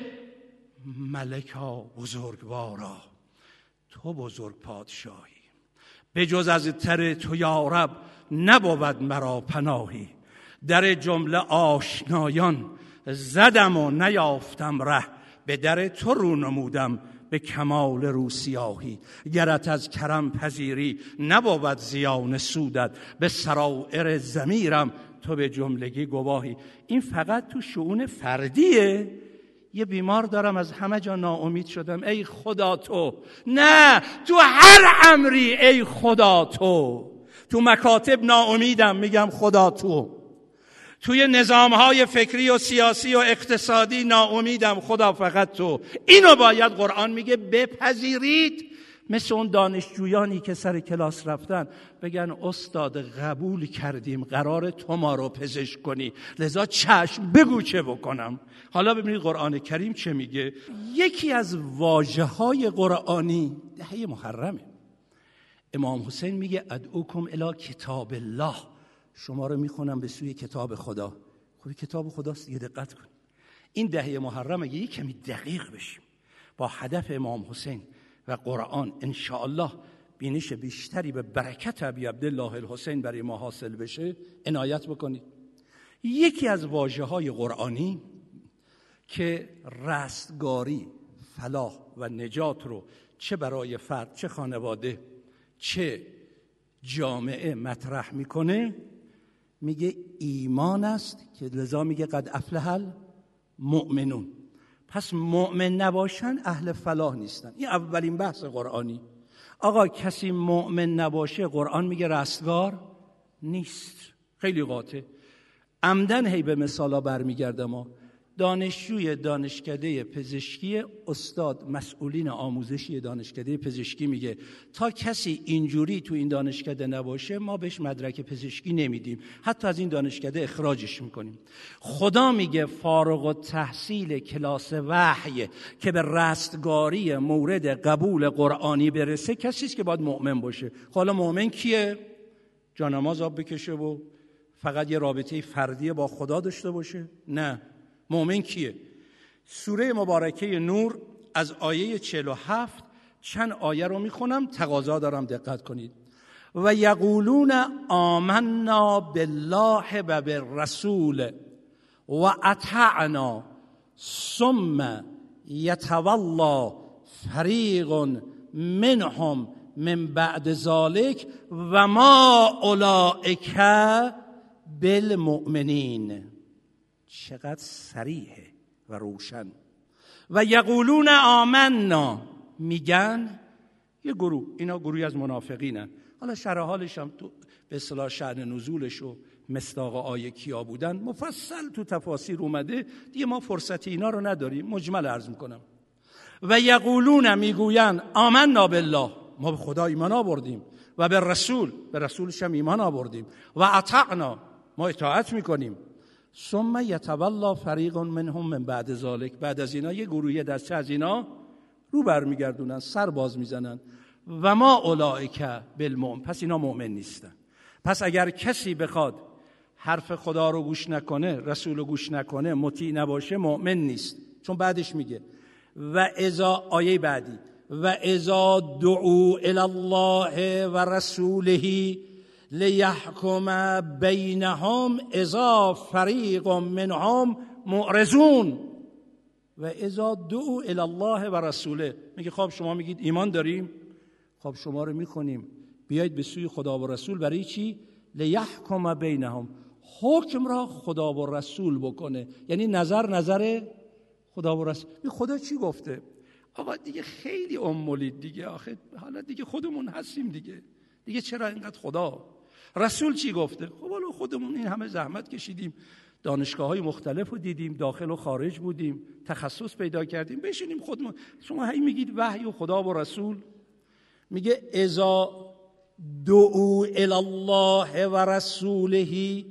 ملکا بزرگوارا، تو بزرگ پادشاهی، به جز از تر تو یا رب نبود مرا پناهی. در جمله آشنایان زدم و نیافتم ره، به در تو رو نمودم به کمال روسیاهی. گرت از کرم پذیری نبود زیان سودت، به سرائر ضمیرم تو به جملگی گواهی. این فقط تو شؤون فردیه. یه بیمار دارم از همه جا ناامید شدم، ای خدا تو. نه، تو هر امری ای خدا تو. تو مکاتب ناامیدم، میگم خدا تو. توی نظامهای فکری و سیاسی و اقتصادی ناامیدم، خدا فقط تو. اینو باید قرآن میگه بپذیرید. مثل اون دانشجویانی که سر کلاس رفتن بگن استاد قبول کردیم، قرار تو ما رو پزشک کنی، لذا چشم بگو چه بکنم. حالا ببینید قرآن کریم چه میگه. یکی از واژه‌های قرآنی دهه محرمه. امام حسین میگه ادعوکم الی کتاب الله، شما رو میخونم به سوی کتاب خدا. خب کتاب خداست دیگه، دقت کن. این دهه محرم اگه یک کمی دقیق بشیم با هدف امام حسین و قرآن، انشاءالله بینش بیشتری به برکت ابی عبدالله الحسین برای ما حاصل بشه، عنایت بکنید. یکی از واژه‌های قرآنی که رستگاری، فلاح و نجات رو چه برای فرد، چه خانواده، چه جامعه مطرح میکنه میگه ایمان است، که لذا میگه قد افلح المؤمنون. پس مؤمن نباشن اهل فلاح نیستن. این اولین بحث قرآنی. آقا کسی مؤمن نباشه قرآن میگه رستگار نیست. خیلی قاطع. عمدن هی به مثالا برمیگردم. ما دانشجوی دانشکده پزشکی، استاد مسئولین آموزشی دانشکده پزشکی میگه تا کسی اینجوری تو این دانشکده نباشه ما بهش مدرک پزشکی نمیدیم، حتی از این دانشکده اخراجش میکنیم. خدا میگه فارغ التحصیل کلاس وحی که به رستگاری مورد قبول قرآنی برسه کسی است که باید مؤمن باشه. حالا مؤمن کیه؟ جانماز آب بکشه و فقط یه رابطه فردی با خدا داشته باشه؟ نه. مؤمن کیه؟ سوره مبارکه نور از آیه چهل و هفت چند آیه رو میخونم، تقاضا دارم دقت کنید. و یقولون آمنا بالله و بالرسول و اطعنا ثم یتولی فریق منهم من بعد ذلك و ما اولئک بالمؤمنین. چقدر صریحه و روشن. و یقولون آمنا، میگن یه گروه، اینا گروهی از منافقینن. حالا شرح حالش هم تو به اصطلاح شأن نزولش و مصداق آیه کیا بودن مفصل تو تفاسیر اومده، دیگه ما فرصت اینا رو نداریم، مجمل عرض میکنم. و یقولون، میگوین آمنا بالله، ما به خدا ایمان آوردیم، و به رسول، به رسولش هم ایمان آوردیم، و اطعنا، ما اطاعت میکنیم. ثم یتولی فریق منهم من بعد ذلک، بعد از اینا یه گروهی دسته از اینا رو برمیگردونن، سر باز میزنن. و ما اولئک بالمؤمن، پس اینا مؤمن نیستن. پس اگر کسی بخواد حرف خدا رو گوش نکنه، رسول رو گوش نکنه، مطیع نباشه، مؤمن نیست. چون بعدش میگه و اذا، آیه بعدی، و اذا دعوا الی الله و رسوله لیحکم بینهم اذا فریق منهم معرضون. و اذا دعوا الی الله و رسوله، میگه خب شما میگید ایمان داریم، خب شما رو میخونیم بیایید به سوی خدا و رسول. برای چی؟ لیحکم بینهم، حکم را خدا و رسول بکنه. یعنی نظر نظر خدا و رسول. خدا چی گفته؟ آقا دیگه خیلی امولید دیگه، آخه حالا دیگه خودمون هستیم دیگه، دیگه چرا اینقدر خدا؟ رسول چی گفته؟ خب حالا خودمون این همه زحمت کشیدیم، دانشگاه‌های مختلف رو دیدیم، داخل و خارج بودیم، تخصص پیدا کردیم، بشینیم خودمون. شما هی میگید وحی و خدا و رسول. میگه اذا دعوا الی الله و رسوله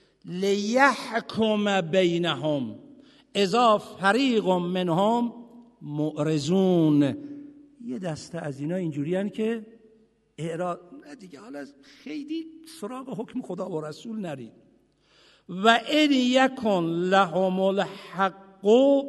لیحکم بینهم اذا فریق منهم معرضون. یه دسته از اینا اینجوری هن که اعراض دیگه، حالا خیلی سراغ حکم خدا و رسول نرید. و ان یکن لهم الحق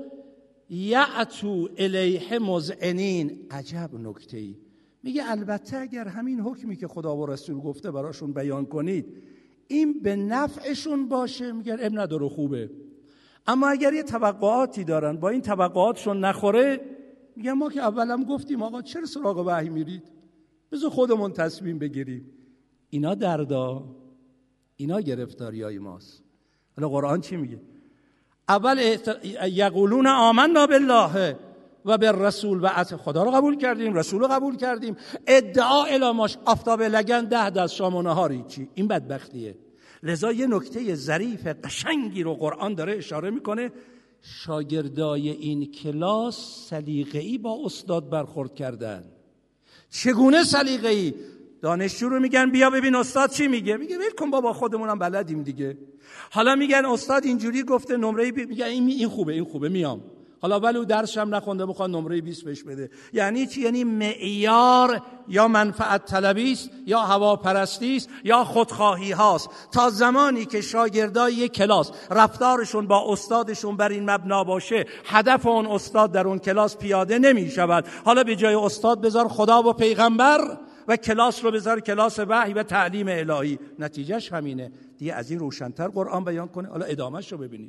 یأتوا الیه مذعنین. عجب نکته‌ای. میگه البته اگر همین حکمی که خدا و رسول گفته براشون بیان کنید این به نفعشون باشه، میگن اب نداره، خوبه. اما اگر یه توقعاتی دارن با این توقعاتشون نخوره، میگن ما که اولم گفتیم آقا چرا سراغ وحی میرید، بذار خودمون تصمیم بگیریم. اینا دردا، اینا گرفتاریای ماست. حالا قرآن چی میگه؟ اول یقولون آمنا بالله و بالرسول و اطع، خدا رو قبول کردیم، رسول رو قبول کردیم، ادعا الاماش آفتاب لگن ده دست شام و نهاری چی؟ این بدبختیه. لذا یه نکته ظریف قشنگی رو قرآن داره اشاره میکنه. شاگردای این کلاس سلیقه‌ای با استاد برخورد کردن. چگونه سلیقه‌ای؟ دانشجو رو میگن بیا ببین استاد چی میگه، میگه ول کن بابا خودمونم بلدیم دیگه. حالا میگن استاد اینجوری گفته نمره بی... میگه این این خوبه این خوبه میام. حالا ولی درسش هم نخونده میخواد نمره بیست بهش بده. یعنی چی؟ یعنی معیار یا منفعت طلبی است یا هواپرستی است یا خودخواهی هاست. تا زمانی که شاگردای یک کلاس رفتارشون با استادشون بر این مبنا باشه، هدف اون استاد در اون کلاس پیاده نمیشود. حالا به جای استاد بذار خدا و پیغمبر و کلاس رو بذار کلاس وحی و تعلیم الهی. نتیجهش همینه دیگه. از این روشن‌تر قرآن بیان کنه. حالا ادامهش رو ببینید.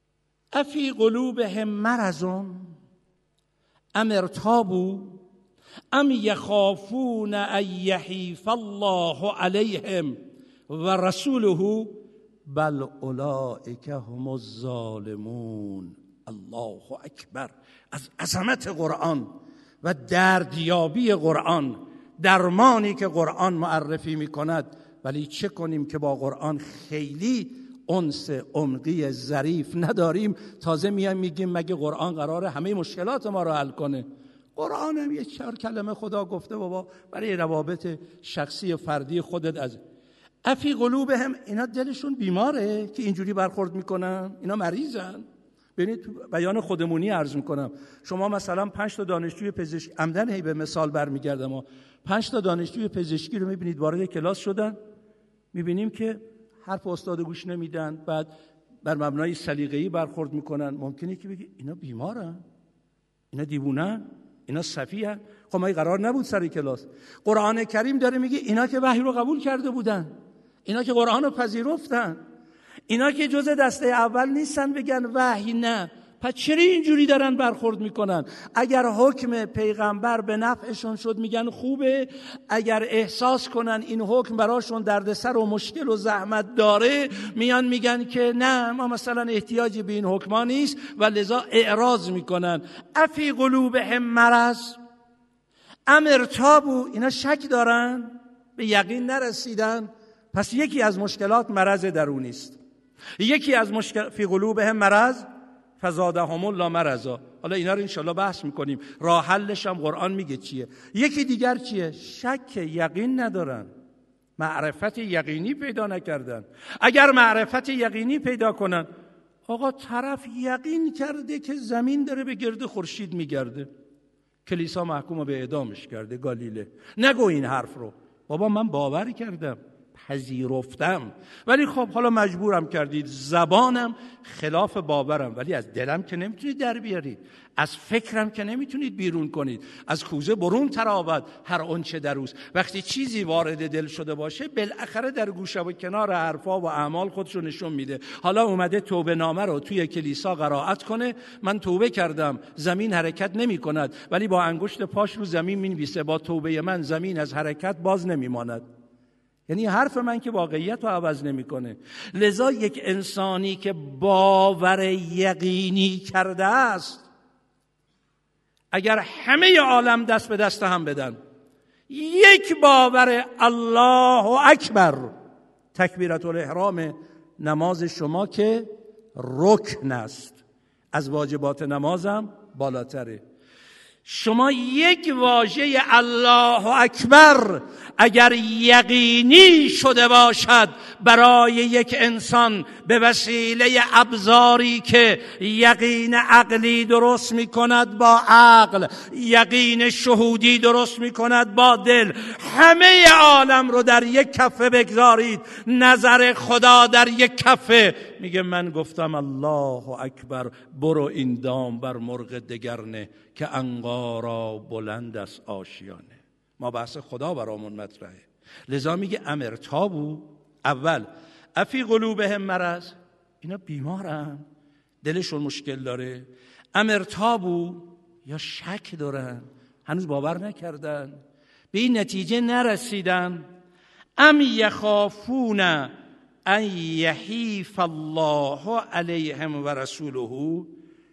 افی قلوبهم مرض ام ارتابوا ام یخافون ان یحیف الله علیهم و رسوله بل اولئک هم الظالمون. الله اکبر. از عظمت قرآن و دردیابی قرآن، درمانی که قرآن معرفی میکند. ولی چه کنیم که با قرآن خیلی انس عمقی ظریف نداریم، تازه میایم میگیم مگه قرآن قراره همه مشکلات ما رو حل کنه؟ قرآن هم یه چهار کلمه خدا گفته بابا برای روابط شخصی و فردی خودت. از افی قلوبهم، اینا دلشون بیماره که اینجوری برخورد میکنن؟ اینا مریضن؟ ببینید بیان خودمونی عرض میکنم. شما مثلا پنج تا دانشجوی پزشکی، عمدن هی به مثال برمیگردم، پنج تا دانشجوی پزشکی رو میبینید وارد کلاس شدن، میبینیم که حرف استاد گوش نمیدن، بعد بر مبنای سلیقه‌ای برخورد میکنن. ممکنه که بگی اینا بیمارن، اینا دیوونن، اینا سفیهن. خب ما قرار نبود سر کلاس. قرآن کریم داره میگه اینا که وحی رو قبول کرده بودن، اینا که قرآن رو پذیرفتن، اینا که جزء دسته اول نیستن بگن وحی نه. پس چرا اینجوری دارن برخورد میکنن؟ اگر حکم پیغمبر به نفعشون شد میگن خوبه، اگر احساس کنن این حکم براشون دردسر و مشکل و زحمت داره میان میگن که نه، ما مثلا احتیاجی به این حکما نیست و لذا اعراض میکنن. افی قلوبهم مرض ام ارتابوا، اینا شک دارن، به یقین نرسیدن. پس یکی از مشکلات مرض درونی است. یکی از مشکل فی قلوبهم مرض فزادهم الله مرضا. حالا اینا رو انشالله بحث میکنیم، راه حلش هم قرآن میگه چیه. یکی دیگر چیه؟ شک، یقین ندارن، معرفت یقینی پیدا نکردن. اگر معرفت یقینی پیدا کنن، آقا طرف یقین کرده که زمین داره به گرد خورشید میگرده، کلیسا محکوم به اعدامش کرده، گالیله. نگو این حرف رو. بابا من باور کردم، پذیرفتم، ولی خب حالا مجبورم کردید، زبانم خلاف باورم، ولی از دلم که نمیتونید در بیارید، از فکرم که نمیتونید بیرون کنید. از کوزه برون تراود هر آنچه در اوست. وقتی چیزی وارد دل شده باشه بالاخره در گوشه و کنار حرفا و اعمال خودشو نشون میده. حالا اومده توبه نامه رو توی کلیسا قرائت کنه، من توبه کردم، زمین حرکت نمی کند، ولی با انگشت پاش رو زمین مینویسه با توبه من زمین از حرکت باز نمیماند. یعنی حرف من که واقعیت رو عوض نمیکنه. لذا یک انسانی که باور یقینی کرده است، اگر همه عالم دست به دست هم بدن، یک باور الله اکبر، تکبیرت الاحرام نماز شما که رکن است، از واجبات نمازم بالاتره. شما یک واژه الله اکبر اگر یقینی شده باشد برای یک انسان به وسیله ابزاری که یقین عقلی درست می کند با عقل، یقین شهودی درست می کند با دل، همه عالم رو در یک کفه بگذارید، نظر خدا در یک کفه، میگه من گفتم الله اکبر، برو این دام بر مرغ دگرنه که عنقا بلند از آشیانه. ما بحث خدا برامون مطرحه. لذا میگه امرتابو، اول افی قلوبهم مرض، اینا بیمارن، دلشون مشکل داره. امرتابو، یا شک دارن، هنوز باور نکردن، به این نتیجه نرسیدن. ام یخافون ان یحیف الله علیهم و رسوله،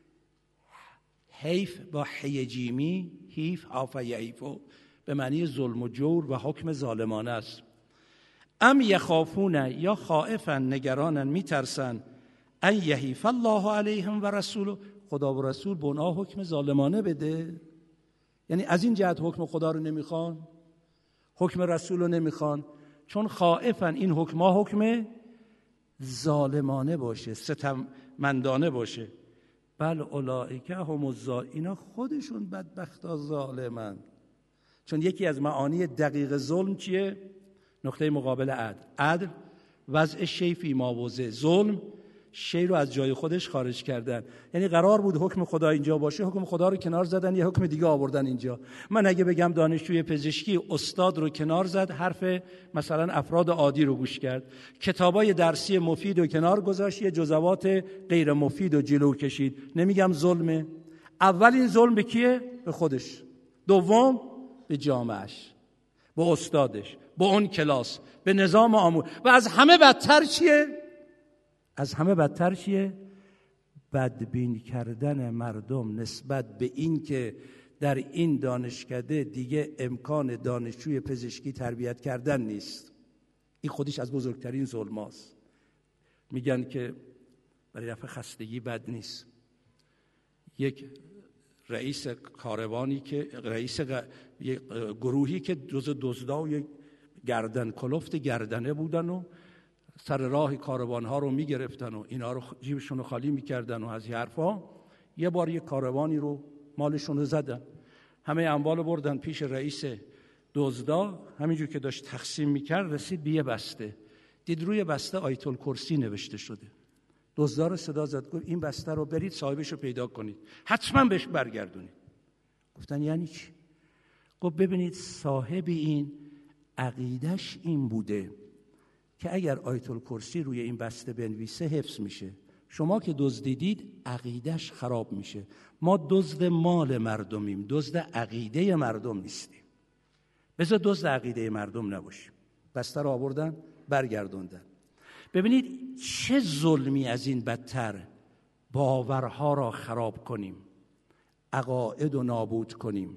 حیف با حی جیمی، حیف حاف یحیفو، به معنی ظلم و جور و حکم ظالمانه است. ام یخافون، یا خائفن، نگرانن، میترسن، ان یحیف الله علیهم و رسوله، خدا و رسول به اونها حکم ظالمانه بده. یعنی از این جهت حکم خدا رو نمیخوان، حکم رسول رو نمیخوان، چون خائفن این حکمها حکم ظالمانه باشه، ستممندانه باشه. بل اولئک هم الظالمون، اینا خودشون بدبختا ظالمن. چون یکی از معانی دقیق ظلم چیه؟ نقطه مقابل عدل. عدل وضع شی فی مواضع، ظلم شی رو از جای خودش خارج کردن. یعنی قرار بود حکم خدا اینجا باشه، حکم خدا رو کنار زدن، یه حکم دیگه آوردن اینجا. من اگه بگم دانشجوی پزشکی استاد رو کنار زد، حرف مثلا افراد عادی رو گوش کرد، کتابای درسی مفید رو کنار گذاشت، یه جزوات غیر مفید رو جلو کشید، نمیگم ظلمه؟ اول این ظلم به کیه؟ به خودش. دوم به جامعهش، به استادش، به اون کلاس، به نظام آموزش. و از همه بدتر چیه؟ از همه بدتر چیه؟ بدبین کردن مردم نسبت به این که در این دانشکده دیگه امکان دانشجوی پزشکی تربیت کردن نیست. این خودش از بزرگترین ظلماست. میگن که برای رفع خستگی بد نیست. یک رئیس کاروانی که رئیس گ... یک گروهی که جز دزدا و یک گردن کلفت گردنه بودن و سر راه کاروانها رو میگرفتن و اینا رو جیبشون رو خالی میکردن و از این حرفا، یه بار یک کاروانی رو مالشون رو زدن، همه اموال رو بردن پیش رئیس دزدا. همینجور که داشت تقسیم میکرد رسید به یه بسته، دید روی بسته آیت الکرسی نوشته شده. دزدا رو صدا زد، گفت این بسته رو برید صاحبش رو پیدا کنید، حتما بهش برگردونید. گفتن یعنی چی؟ گفت ببینید صاحب این عقیدش این بوده که اگر آیت الکرسی روی این بسته بنویسه حفظ میشه. شما که دزدیدید عقیدش خراب میشه. ما دزد مال مردمیم، دزد عقیده مردم نیستیم. بذار دزد عقیده مردم نباشیم. بسته رو آوردن برگردوندن. ببینید چه ظلمی از این بدتر، باورها را خراب کنیم، عقاید رو نابود کنیم،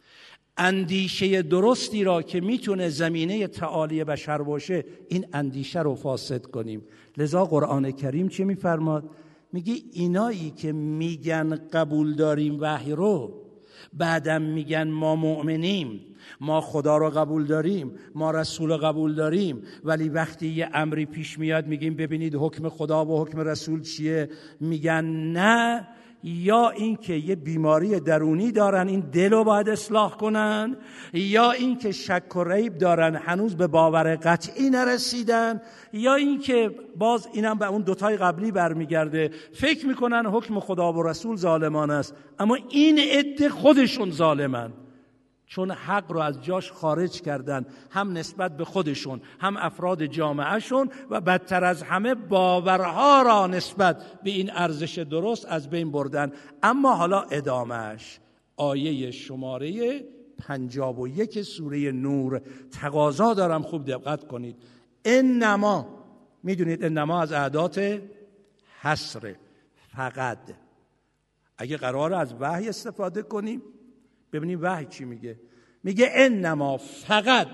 اندیشه درستی را که میتونه زمینه تعالی بشر باشه این اندیشه رو فاسد کنیم. لذا قرآن کریم چه میفرماد؟ میگه اینایی که میگن قبول داریم وحی رو، بعدم میگن ما مؤمنیم، ما خدا رو قبول داریم، ما رسول رو قبول داریم، ولی وقتی یه امری پیش میاد میگیم ببینید حکم خدا و حکم رسول چیه، میگن نه، یا این که یه بیماری درونی دارن این دل رو باید اصلاح کنن، یا این که شک و ریب دارن هنوز به باور قطعی نرسیدن، یا این که باز اینم به اون دوتای قبلی برمیگرده، فکر میکنن حکم خدا و رسول ظالمان است، اما این عده خودشون ظالمن، چون حق رو از جاش خارج کردن، هم نسبت به خودشون هم افراد جامعهشون، و بدتر از همه باورها را نسبت به این ارزش درست از بین بردن. اما حالا ادامهش آیه شماره پنجاب و یک سوره نور، تقاضا دارم خوب دقت کنید. انما، میدونید انما از اعداد حصر، فقط. اگه قراره از وحی استفاده کنیم ببینیم وحی چی میگه. میگه انما، فقط،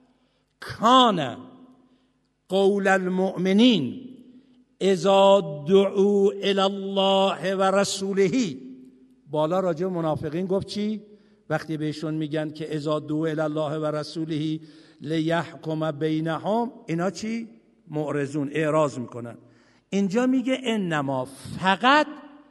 کان قول المؤمنین اذا دعوا الی الله و رسوله. بالا راجع به منافقین گفت چی؟ وقتی بهشون میگن که اذا دعوا الی الله و رسوله لیحکم بینهم، اینا چی؟ معرضون، اعراض میکنن. اینجا میگه انما، فقط،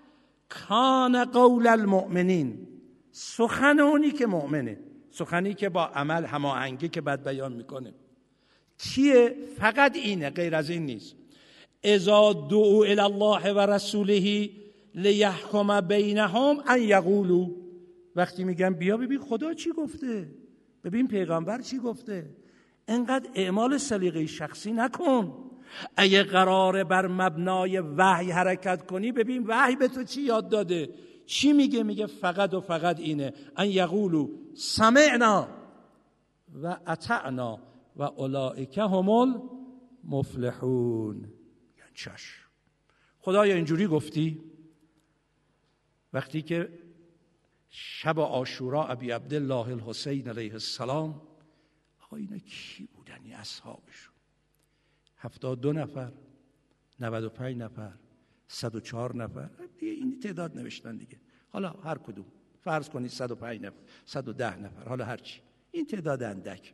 کان قول المؤمنین، سخن اونی که مؤمنه، سخنی که با عمل هماهنگی که بعد بیان میکنه. کیه؟ فقط اینه، غیر از این نیست. اذا دعوا الی الله و رسوله لیحکم بینهم ان یقولوا، وقتی میگن بیا ببین خدا چی گفته، ببین پیغمبر چی گفته، انقدر اعمال سلیقه شخصی نکن. اگه قراره بر مبنای وحی حرکت کنی ببین وحی به تو چی یاد داده، چی میگه. میگه فقط و فقط اینه، ان یقولوا سمعنا و اطعنا و اولئک هم المفلحون. یعنی چشم، خدایا اینجوری گفتی؟ وقتی که شب عاشورا ابی عبدالله الحسین علیه السلام، آقا اینا کی بودن این اصحابشون؟ هفتاد و دو نفر، نود و پنج نفر، صد و چهار نفر، این تعداد نوشتن دیگه. حالا هر کدوم فرض کنید صد و پنج نفر، صد و ده نفر، حالا هر چی، این تعداد اندک.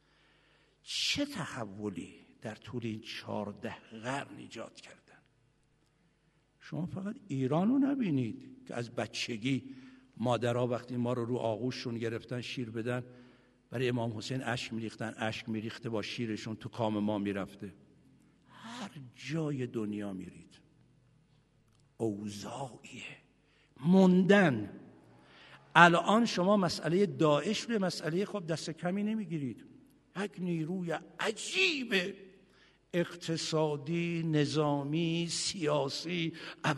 چه تحولی در طول این چهارده قرن ایجاد کردن. شما فقط ایران رو نبینید که از بچگی مادرها وقتی ما رو رو آغوششون گرفتن شیر بدن، برای امام حسین اشک میریختن، اشک میریخته با شیرشون تو کام ما میرفته. هر جای دنیا میرید اوضاعیه، موندن. الان شما مسئله داعش رو مسئله خب دست کمی نمیگیرید، یک نیروی عجیب اقتصادی، نظامی، سیاسی،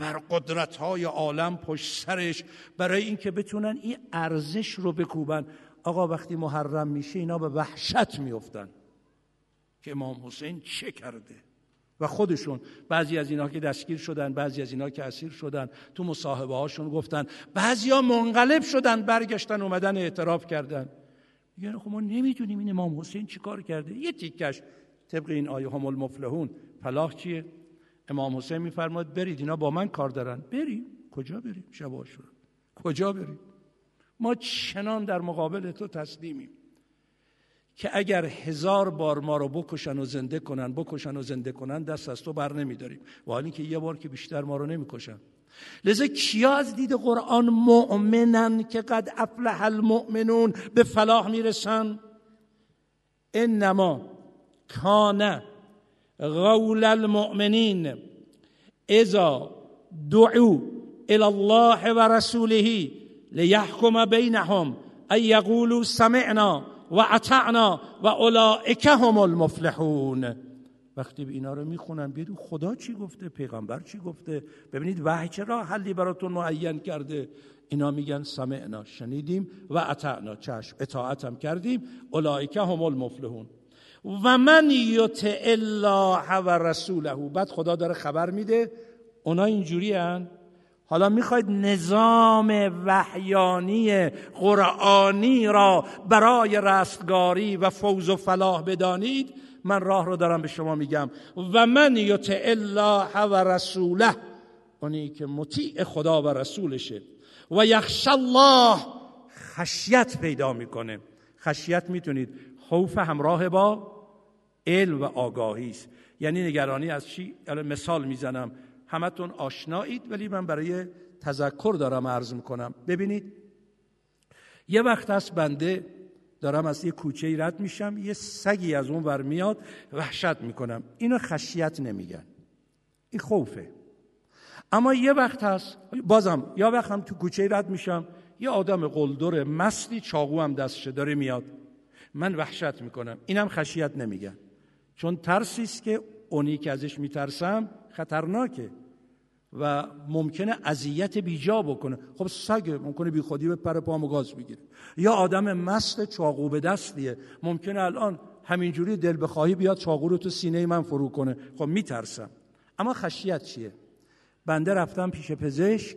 ابرقدرت‌های عالم پشت سرش، برای اینکه بتونن این ارزش رو بکوبن. آقا وقتی محرم میشه اینا به وحشت میافتن که امام حسین چه کرده و خودشون بعضی از اینا که دستگیر شدن، بعضی از اینا که اسیر شدن، تو مصاحبه هاشون گفتن بعضیا منقلب شدن برگشتن اومدن اعتراف کردن. میگن خب ما نمیدونیم این امام حسین چی کار کرده. یه تیکش طبق این آیه هم المفلحون فلاح چیه؟ امام حسین میفرماد برید اینا با من کار دارن. بریم کجا بریم؟ شب عاشورا کجا بریم؟ ما چنان در مقابل تو تسلیمیم که اگر هزار بار ما رو بکشن و زنده کنن بکشن و زنده کنن دست از تو بر نمیداریم، و حالی که یه بار که بیشتر ما رو نمیکشن. لذا کیا از دید قرآن مؤمنن که قد افلح المؤمنون به فلاح میرسن؟ انما کان قول المؤمنین اذا دعوا الی الله و رسوله لیحکم بینهم ان یقولوا سمعنا و اطعنا و اولئک هم المفلحون. وقتی به اینا رو میخونن بیدو خدا چی گفته، پیغمبر چی گفته، ببینید وحی چه راه حلی براتون معین کرده. اینا میگن سمعنا شنیدیم و اطعنا چشم اطاعتم کردیم، اولئک هم المفلحون. و من یطع الله و رسوله. بعد خدا داره خبر میده اونا اینجوری هن. حالا میخواید نظام وحیانی قرآنی را برای رستگاری و فوز و فلاح بدانید، من راه رو دارم به شما میگم. و من یطع الله و رسوله، اونی که مطیع خدا و رسولشه. و یخشی الله، خشیت پیدا میکنه. خشیت میتونید خوف همراه با علم و آگاهی است. یعنی نگرانی از چی؟ مثال میزنم، همتون آشنایید ولی من برای تذکر دارم عرض میکنم. ببینید یه وقت هست بنده دارم از یه کوچه‌ای رد میشم، یه سگی از اون ور میاد، وحشت میکنم. اینو خشیت نمیگن، این خوفه. اما یه وقت هست بازم یا وقت هم تو کوچه‌ای رد میشم، یه آدم قلدر مستی چاقو هم دستشه داره میاد، من وحشت میکنم. اینم خشیت نمیگن، چون ترسی است که اونی که ازش میترسم خطرناکه و ممکنه اذیت بیجا بکنه. خب سگ ممکنه بی خودی به پر پامو گاز بگیره، یا آدم مست چاقو به دستیه ممکنه الان همینجوری دل بخواهی بیاد چاقو رو تو سینه من فرو کنه. خب میترسم. اما خشیت چیه؟ بنده رفتم پیش پزشک،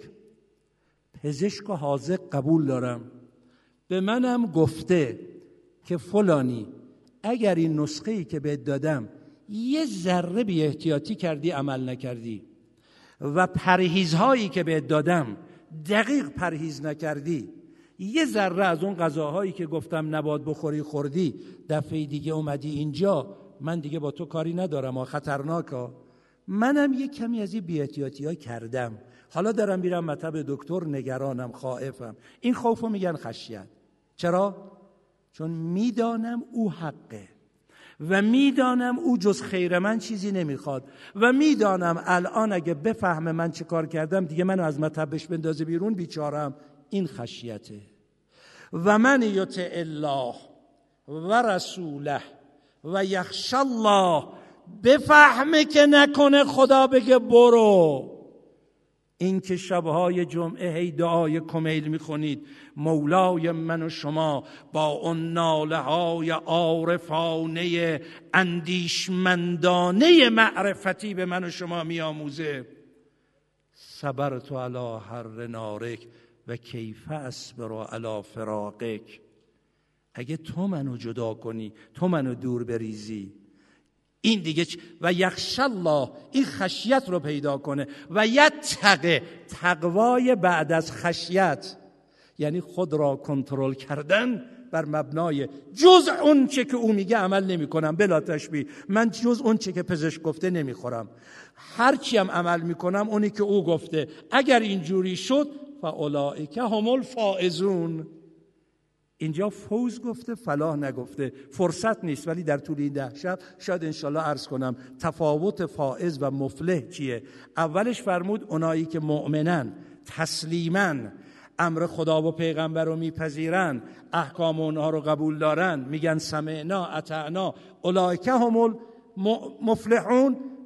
پزشک و حاذق قبول دارم، به منم گفته که فلانی اگر این نسخه‌ای که بهت دادم یه ذره بی احتیاطی کردی عمل نکردی و پرهیزهایی که بهت دادم دقیق پرهیز نکردی، یه ذره از اون غذاهایی که گفتم نباید بخوری خوردی، دفعه دیگه اومدی اینجا، من دیگه با تو کاری ندارم ها، خطرناکه. منم یه کمی از این بی احتیاطی ها کردم، حالا دارم میرم مطب دکتر، نگرانم، خائفم. این خوفو میگن خشیت. چرا؟ چون میدانم او حقه و میدانم او جز خیر من چیزی نمیخواد و میدانم الان اگه بفهمه من چه کار کردم دیگه منو از مطبش بندازه بیرون، بیچارم. این خشیته. و من یطع الله و رسوله و یخشی الله، بفهمه که نکنه خدا بگه برو. این که شبهای جمعه هی دعای کمیل میخونید، مولای من و شما با اون ناله های عارفانه اندیشمندانه معرفتی به من و شما میآموزه. صبرت علی حر نارک و کیف اصبر علی فراقک. اگه تو منو جدا کنی، تو منو دور بریزی، این دیگه چ... و یخشی الله، این خشیت رو پیدا کنه. و یتقی، تقوای بعد از خشیت یعنی خود را کنترل کردن بر مبنای جز اون چه که او میگه عمل نمی کنم. بلا تشبیه، من جز اون چه که پزشک گفته نمی خورم، هر چی هم عمل می کنم اونی که او گفته. اگر اینجوری شد فاولئک هم الفائزون. اینجا فوز گفته، فلاح نگفته. فرصت نیست ولی در طول این ده شب شاید انشالله عرض کنم تفاوت فائز و مفلح چیه. اولش فرمود اونایی که مؤمنن، تسلیمن، امر خدا و پیغمبر رو میپذیرن، احکام اونها رو قبول دارن، میگن سمعنا اطعنا، اولئک هم المفلحون.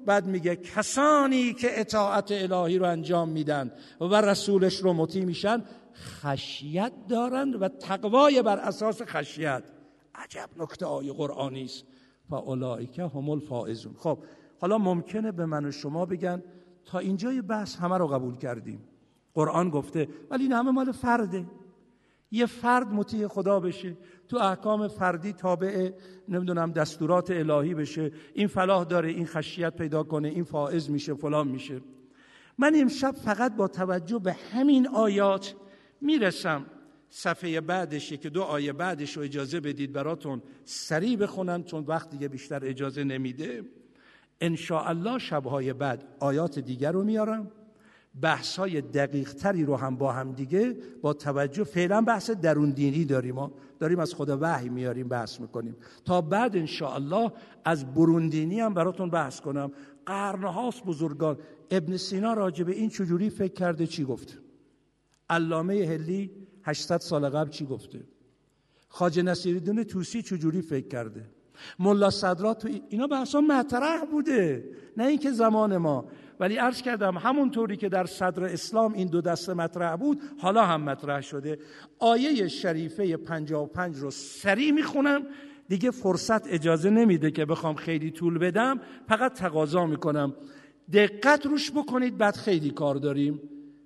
بعد میگه کسانی که اطاعت الهی رو انجام میدن و رسولش رو مطیع میشن خشیت دارند و تقوای بر اساس خشیت. عجب نکته آیه قرآنی است. فاولئک هم الفائزون. خب حالا ممکنه به من و شما بگن تا اینجای بحث همه رو قبول کردیم، قرآن گفته، ولی این همه مال فرده. یه فرد مطیع خدا بشه، تو احکام فردی تابع نمیدونم دستورات الهی بشه، این فلاح داره، این خشیت پیدا کنه، این فائز میشه، فلان میشه. من امشب فقط با توجه به همین آیات میرسم صفحه بعدش که دو آیه بعدش رو اجازه بدید براتون سریع بخونم، چون وقت دیگه بیشتر اجازه نمیده. ان شاء الله شب‌های بعد آیات دیگر رو میارم، بحث‌های دقیق تری رو هم با هم دیگه با توجه، فعلا بحث درون دینی داریم، ما داریم از خدا وحی میاریم بحث میکنیم، تا بعد ان شاء الله از برون دینی هم براتون بحث کنم. قرن‌هاست بزرگان، ابن سینا راجع به این چجوری فکر کرده، چی گفته، علامه هلی هشتصد سال قبل چی گفته، خواجه نصیرالدین طوسی چجوری فکر کرده، ملا صدرات، تو اینا بحثا مطرح بوده، نه اینکه زمان ما. ولی عرض کردم همونطوری که در صدر اسلام این دو دسته مطرح بود، حالا هم مطرح شده. آیه شریفه پنجاه و پنج رو سریع میخونم، دیگه فرصت اجازه نمیده که بخوام خیلی طول بدم، فقط تقاضا میکنم دقت روش بکنید، بعد خیلی کار داریم.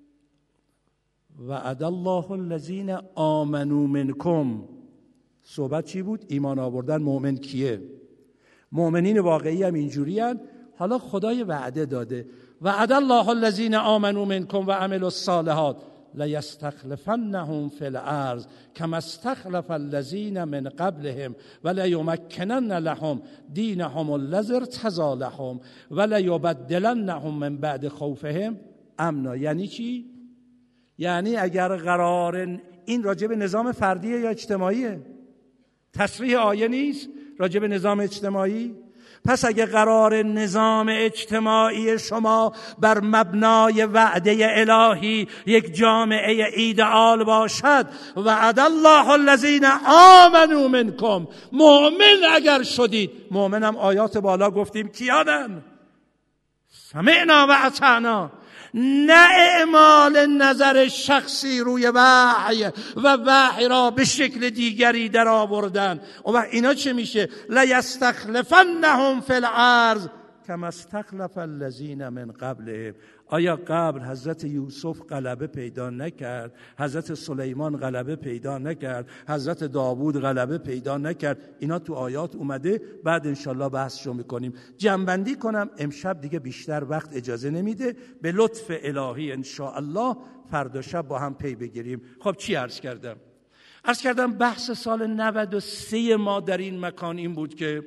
وعد الله الذین آمنوا منکم. صحبت چی بود؟ ایمان آوردن. مؤمن کیه؟ مؤمنین واقعی هم اینجوری هن. حالا خدای وعده داده وعد الله الذین آمنوا منکم و عملوا الصالحات لیستخلفنهم فی الارض کما استخلف الذین من قبلهم ولیمکنن لهم دینهم الذی ارتضی لهم ولیبدلنهم من بعد خوفهم امنا. یعنی چی؟ یعنی اگر قرار این راجع به نظام فردیه یا اجتماعیه؟ تصریح آیه نیست راجع به نظام اجتماعی؟ پس اگه قرار نظام اجتماعی شما بر مبنای وعده الهی یک جامعه ایدئال باشد، وعد الله الذین آمنوا منکم، مؤمن اگر شدید، مؤمنم آیات بالا گفتیم کیانن؟ سمعنا و اطعنا، نه اعمال نظر شخصی روی وحی و وحی را به شکل دیگری در آوردن. و اینا چه میشه؟ لیستخلفنهم فی الارض کما استخلف الذین من قبلهم. آیا قبل حضرت یوسف غلبه پیدا نکرد؟ حضرت سلیمان غلبه پیدا نکرد؟ حضرت داوود غلبه پیدا نکرد؟ اینا تو آیات اومده، بعد انشالله بحثشو میکنیم. جنبندی کنم، امشب دیگه بیشتر وقت اجازه نمیده، به لطف الهی انشاءالله فردا شب با هم پی بگیریم. خب چی عرض کردم؟ عرض کردم بحث سال نود و سه ما در این مکان این بود که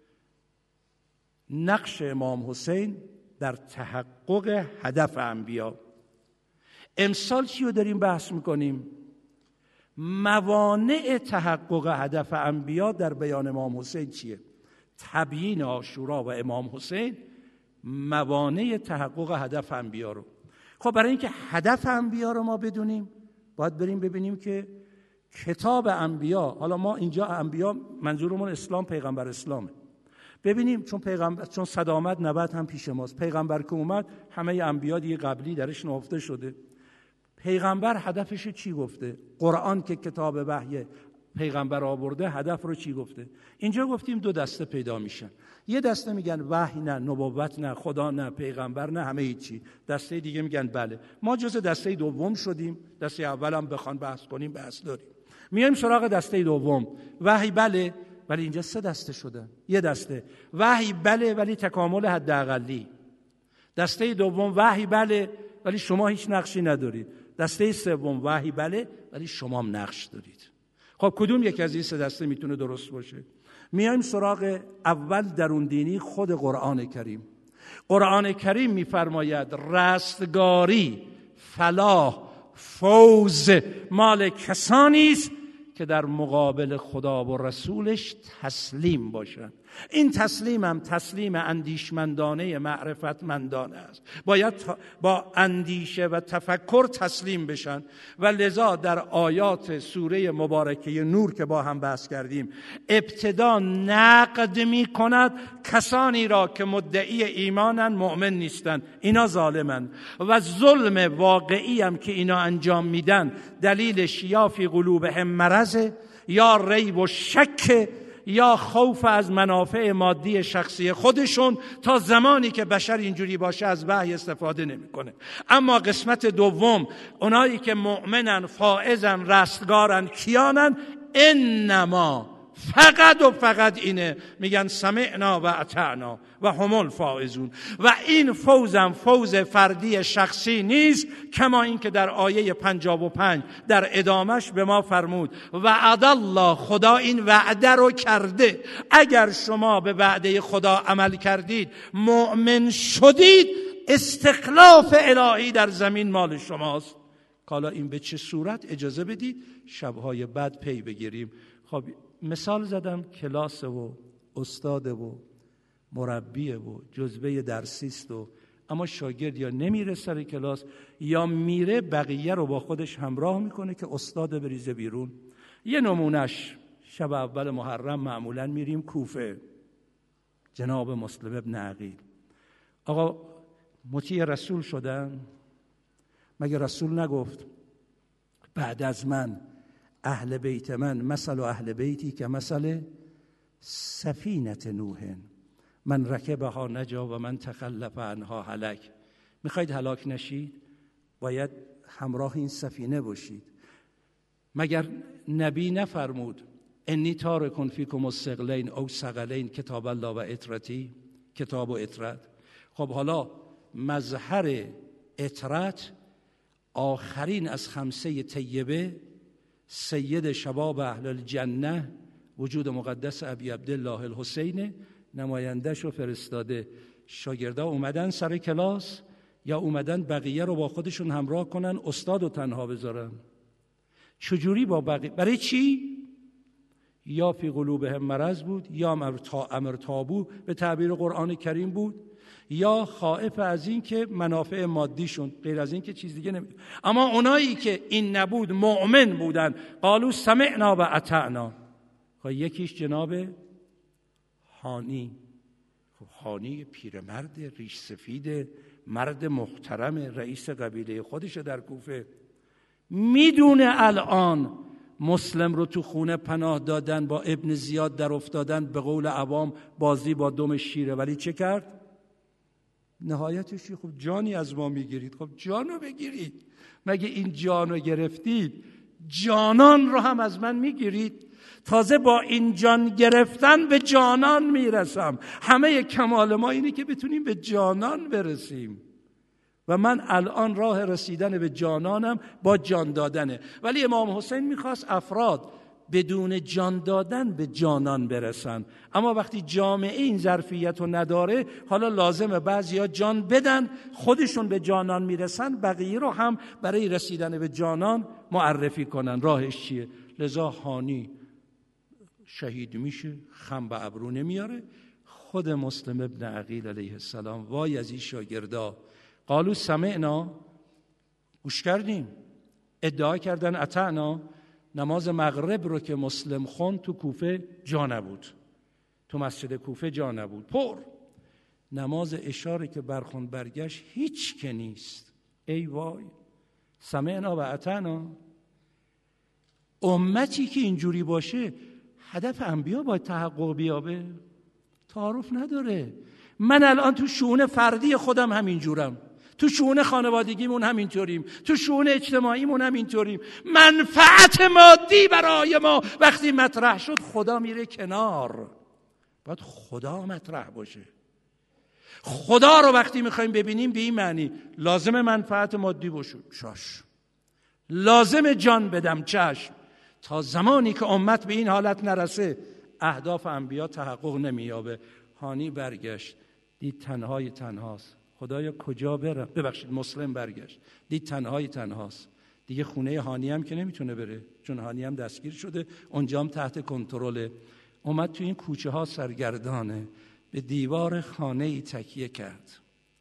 نقش امام حسین در تحقق هدف انبیا. امسال چی رو داریم بحث میکنیم؟ موانع تحقق هدف انبیا در بیان امام حسین چیه؟ تبیین عاشورا و امام حسین موانع تحقق هدف انبیا رو. خب برای اینکه هدف انبیا رو ما بدونیم، باید بریم ببینیم که کتاب انبیا، حالا ما اینجا انبیا منظورمون اسلام، پیغمبر اسلامه، ببینیم چون پیغمبر، چون صدامت نبات هم پیش ماست، پیغمبر که اومد همه انبیا دیگه قبلی درش نهفته شده. پیغمبر هدفش چی گفته؟ قرآن که کتاب وحی پیغمبر آورده هدف رو چی گفته؟ اینجا گفتیم دو دسته پیدا میشن. یه دسته میگن وحی نه، نبوت نه، خدا نه، پیغمبر نه، همه چی. دسته دیگه میگن بله. ما جز دسته دوم شدیم. دسته اولم بخوان بحث کنیم بحث داریم. میایم سراغ دسته دوم. وحی بله، ولی اینجا سه دسته شدن. یه دسته وحی بله ولی تکامل حداقلی. دسته دوم وحی بله ولی شما هیچ نقشی ندارید. دسته سوم وحی بله ولی شما هم نقش دارید. خب کدوم یک از این سه دسته میتونه درست باشه؟ میایم سراغ اول درون دینی، خود قرآن کریم. قرآن کریم میفرماید رستگاری، فلاح، فوز مال کسانی است که در مقابل خدا و رسولش تسلیم باشند. این تسلیمم تسلیم اندیشمندانه معرفتمندانه است. باید با اندیشه و تفکر تسلیم بشن و لذا در آیات سوره مبارکه نور که با هم بحث کردیم ابتدا نقد می کند کسانی را که مدعی ایمانن مؤمن نیستن، اینا ظالمن و ظلم واقعی هم که اینا انجام میدن دلیلش یا فی قلوبهم مرض یا ریب و شک یا خوف از منافع مادی شخصی خودشون. تا زمانی که بشر اینجوری باشه از وحی استفاده نمیکنه. اما قسمت دوم، اونایی که مؤمنن، فائزن، رستگارن، کیانن، انما فقط و فقط اینه، میگن سمعنا و اطعنا و هم الفائزون. و این فوزم فوز فردی شخصی نیست، کما این که در آیه پنجاه و پنج در ادامش به ما فرمود وعد الله، خدا این وعده رو کرده، اگر شما به وعده خدا عمل کردید، مؤمن شدید، استخلاف الهی در زمین مال شماست. حالا این به چه صورت؟ اجازه بدید شبهای بعد پی بگیریم. خب مثال زدم، کلاس و استاد و مربی و جزبه درسیست و اما شاگرد یا نمیره سر کلاس یا میره بقیه رو با خودش همراه میکنه که استاد بریزه بیرون. یه نمونش شب اول محرم معمولا میریم کوفه، جناب مسلم ابن عقیل. آقا مطیع رسول شدن؟ مگه رسول نگفت بعد از من اهل بیت من مثل اهل بیتی که مثل سفینه نوح، من رکبها نجا و من تخلف عنها هلک. میخواید هلاک نشید؟ باید همراه این سفینه باشید. مگر نبی نفرمود انی تارک فیکم الثقلین او ثقلین کتاب الله و اطرتی، کتاب و اطرت؟ خب حالا مظهر اطرت آخرین از خمسه طیبه، سید شباب اهل الجنه، وجود مقدس ابی عبدالله الحسین، نماینده‌ش رو فرستاده. شاگردا اومدن سر کلاس یا اومدن بقیه رو با خودشون همراه کنن، استاد رو تنها بذارن؟ چجوری با بقیه؟ برای چی؟ یا فی قلوبهم مرض بود، یا امر تابو به تعبیر قرآن کریم بود، یا خائف از این که منافع مادیشون، غیر از این که چیز دیگه نمید. اما اونایی که این نبود، مؤمن بودن، قالو سمعنا و اطعنا. خب یکیش جناب هانی. خب هانی پیرمرد ریش سفید، مرد محترم، رئیس قبیله خودش در کوفه، میدونه الان مسلم رو تو خونه پناه دادن، با ابن زیاد در افتادن، به قول عوام بازی با دم شیره، ولی چه کرد؟ نهایتش خب جانی از ما میگیرید. خب جانو بگیرید، مگه این جانو گرفتید جانان رو هم از من میگیرید؟ تازه با این جان گرفتن به جانان میرسم. همه کمال ما اینه که بتونیم به جانان برسیم و من الان راه رسیدن به جانانم با جان دادنه. ولی امام حسین میخواست افراد بدون جان دادن به جانان برسن، اما وقتی جامعه این ظرفیت رو نداره، حالا لازمه بعضیا جان بدن، خودشون به جانان میرسن، بقیه رو هم برای رسیدن به جانان معرفی کنن راهش چیه. لذا هانی شهید میشه، خم به ابرو نمیاره. خود مسلم ابن عقیل علیه السلام، وای از این شاگردا، قالو سمعنا، گوش کردیم، ادعا کردن اطعنا. نماز مغرب رو که مسلم خوند تو کوفه جا نبود، تو مسجد کوفه جا نبود، پر. نماز عشا که برخوند برگشت هیچ که نیست. ای وای، سمعنا و اطعنا. امتی که اینجوری باشه، هدف انبیا باید تحقق بیابه، تعارف نداره. من الان تو شؤون فردی خودم همینجورم، تو شؤون خانوادگیمون همینطوریم، تو شؤون اجتماعیمون همینطوریم. منفعت مادی برای ما وقتی مطرح شد، خدا میره کنار. باید خدا مطرح باشه. خدا رو وقتی میخوایم ببینیم به این معنی لازم منفعت مادی باشه، چشم. لازم جان بدم، چشم. تا زمانی که امت به این حالت نرسه، اهداف انبیا تحقق نمییابه. هانی برگشت، دید تنهای تنهاست. خدایا کجا برم؟ ببخشید، مسلم برگشت، دید تنهای تنهاست. دیگه خونه هانی هم که نمیتونه بره، چون هانی هم دستگیر شده، اونجا هم تحت کنترله. اومد تو این کوچه ها سرگردانه، به دیوار خانه ای تکیه کرد.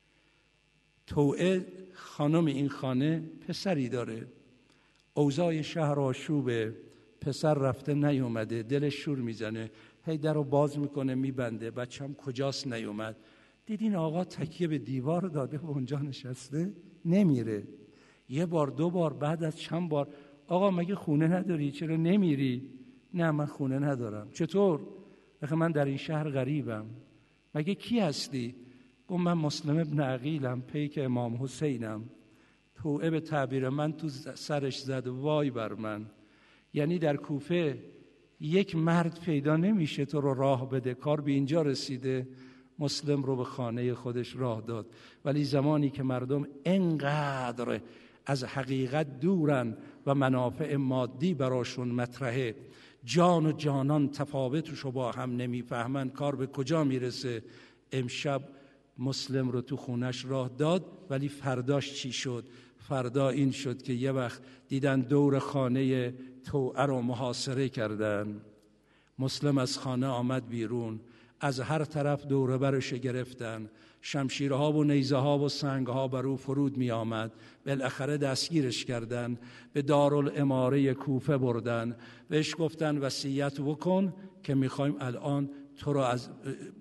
توعه خانم این خانه پسری داره، اوضاع شهر آشوبه، پسر رفته نیومده، دلش شور میزنه، هی در رو باز میکنه میبنده، بچه‌م کجاست نیومد. دیدین آقا تکیه به دیوار داده و اونجا نشسته نمیره. یه بار دو بار، بعد از چند بار آقا مگه خونه نداری؟ چرا نمیری؟ نه من خونه ندارم. چطور؟ بخه من در این شهر غریبم. مگه کی هستی؟ گفت من مسلم ابن عقیلم، پیک امام حسینم. توعه به تعبیر من تو سرش زد وای بر من. یعنی در کوفه یک مرد پیدا نمیشه تو رو راه بده، کار به اینجا رسیده. مسلم رو به خانه خودش راه داد. ولی زمانی که مردم انقدر از حقیقت دورن و منافع مادی براشون مطرحه، جان و جانان تفاوتشو با هم نمیفهمن، کار به کجا میرسه. امشب مسلم رو تو خونش راه داد. ولی فرداش چی شد؟ فردا این شد که یه وقت دیدن دور خانه توعه رو محاصره کردن. مسلم از خانه آمد بیرون، از هر طرف دوره برش گرفتن، شمشیرها و نیزه‌ها و سنگ‌ها بر او فرود می آمد. بالاخره دستگیرش کردن، به دارالاماره کوفه بردن، بهش گفتن وصیت بکن که می‌خوایم الان تو رو از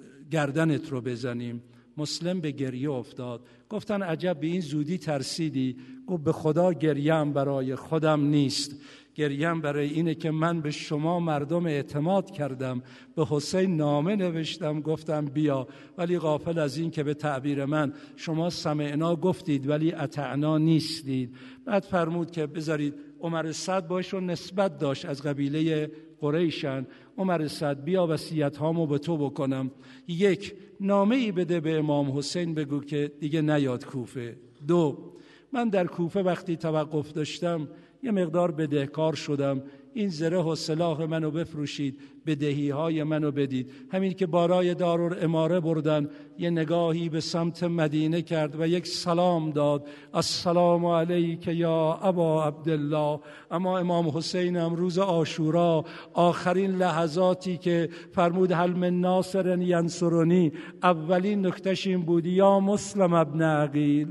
گردنت رو بزنیم. مسلم به گریه افتاد. گفتن عجب به این زودی ترسیدی؟ گفت به خدا گریم برای خودم نیست، گریم برای اینه که من به شما مردم اعتماد کردم، به حسین نامه نوشتم گفتم بیا، ولی غافل از این که به تعبیر من شما سمعنا گفتید ولی اطعنا نیستید. بعد فرمود که بذارید عمر سعد باشون نسبت داشت، از قبیله قریشن. عمر سعد بیا وصیت هامو به تو بکنم. یک، نامه ای بده به امام حسین بگو که دیگه نیاد کوفه. دو، من در کوفه وقتی توقف داشتم یه مقدار بدهکار شدم، این زره و سلاح منو بفروشید، بدهی های منو بدید. همین که بارای دارالاماره بردن، یه نگاهی به سمت مدینه کرد و یک سلام داد، السلام علیک یا ابا عبدالله. اما امام حسین هم روز عاشورا آخرین لحظاتی که فرمود هل من ناصر ینصرنی، اولین نکتهش این بود یا مسلم ابن عقیل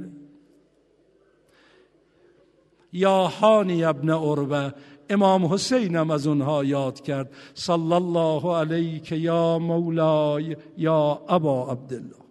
یا هانی ابن عروه. امام حسین هم از اونها یاد کرد صلی الله علیک یا مولای یا ابا عبدالله.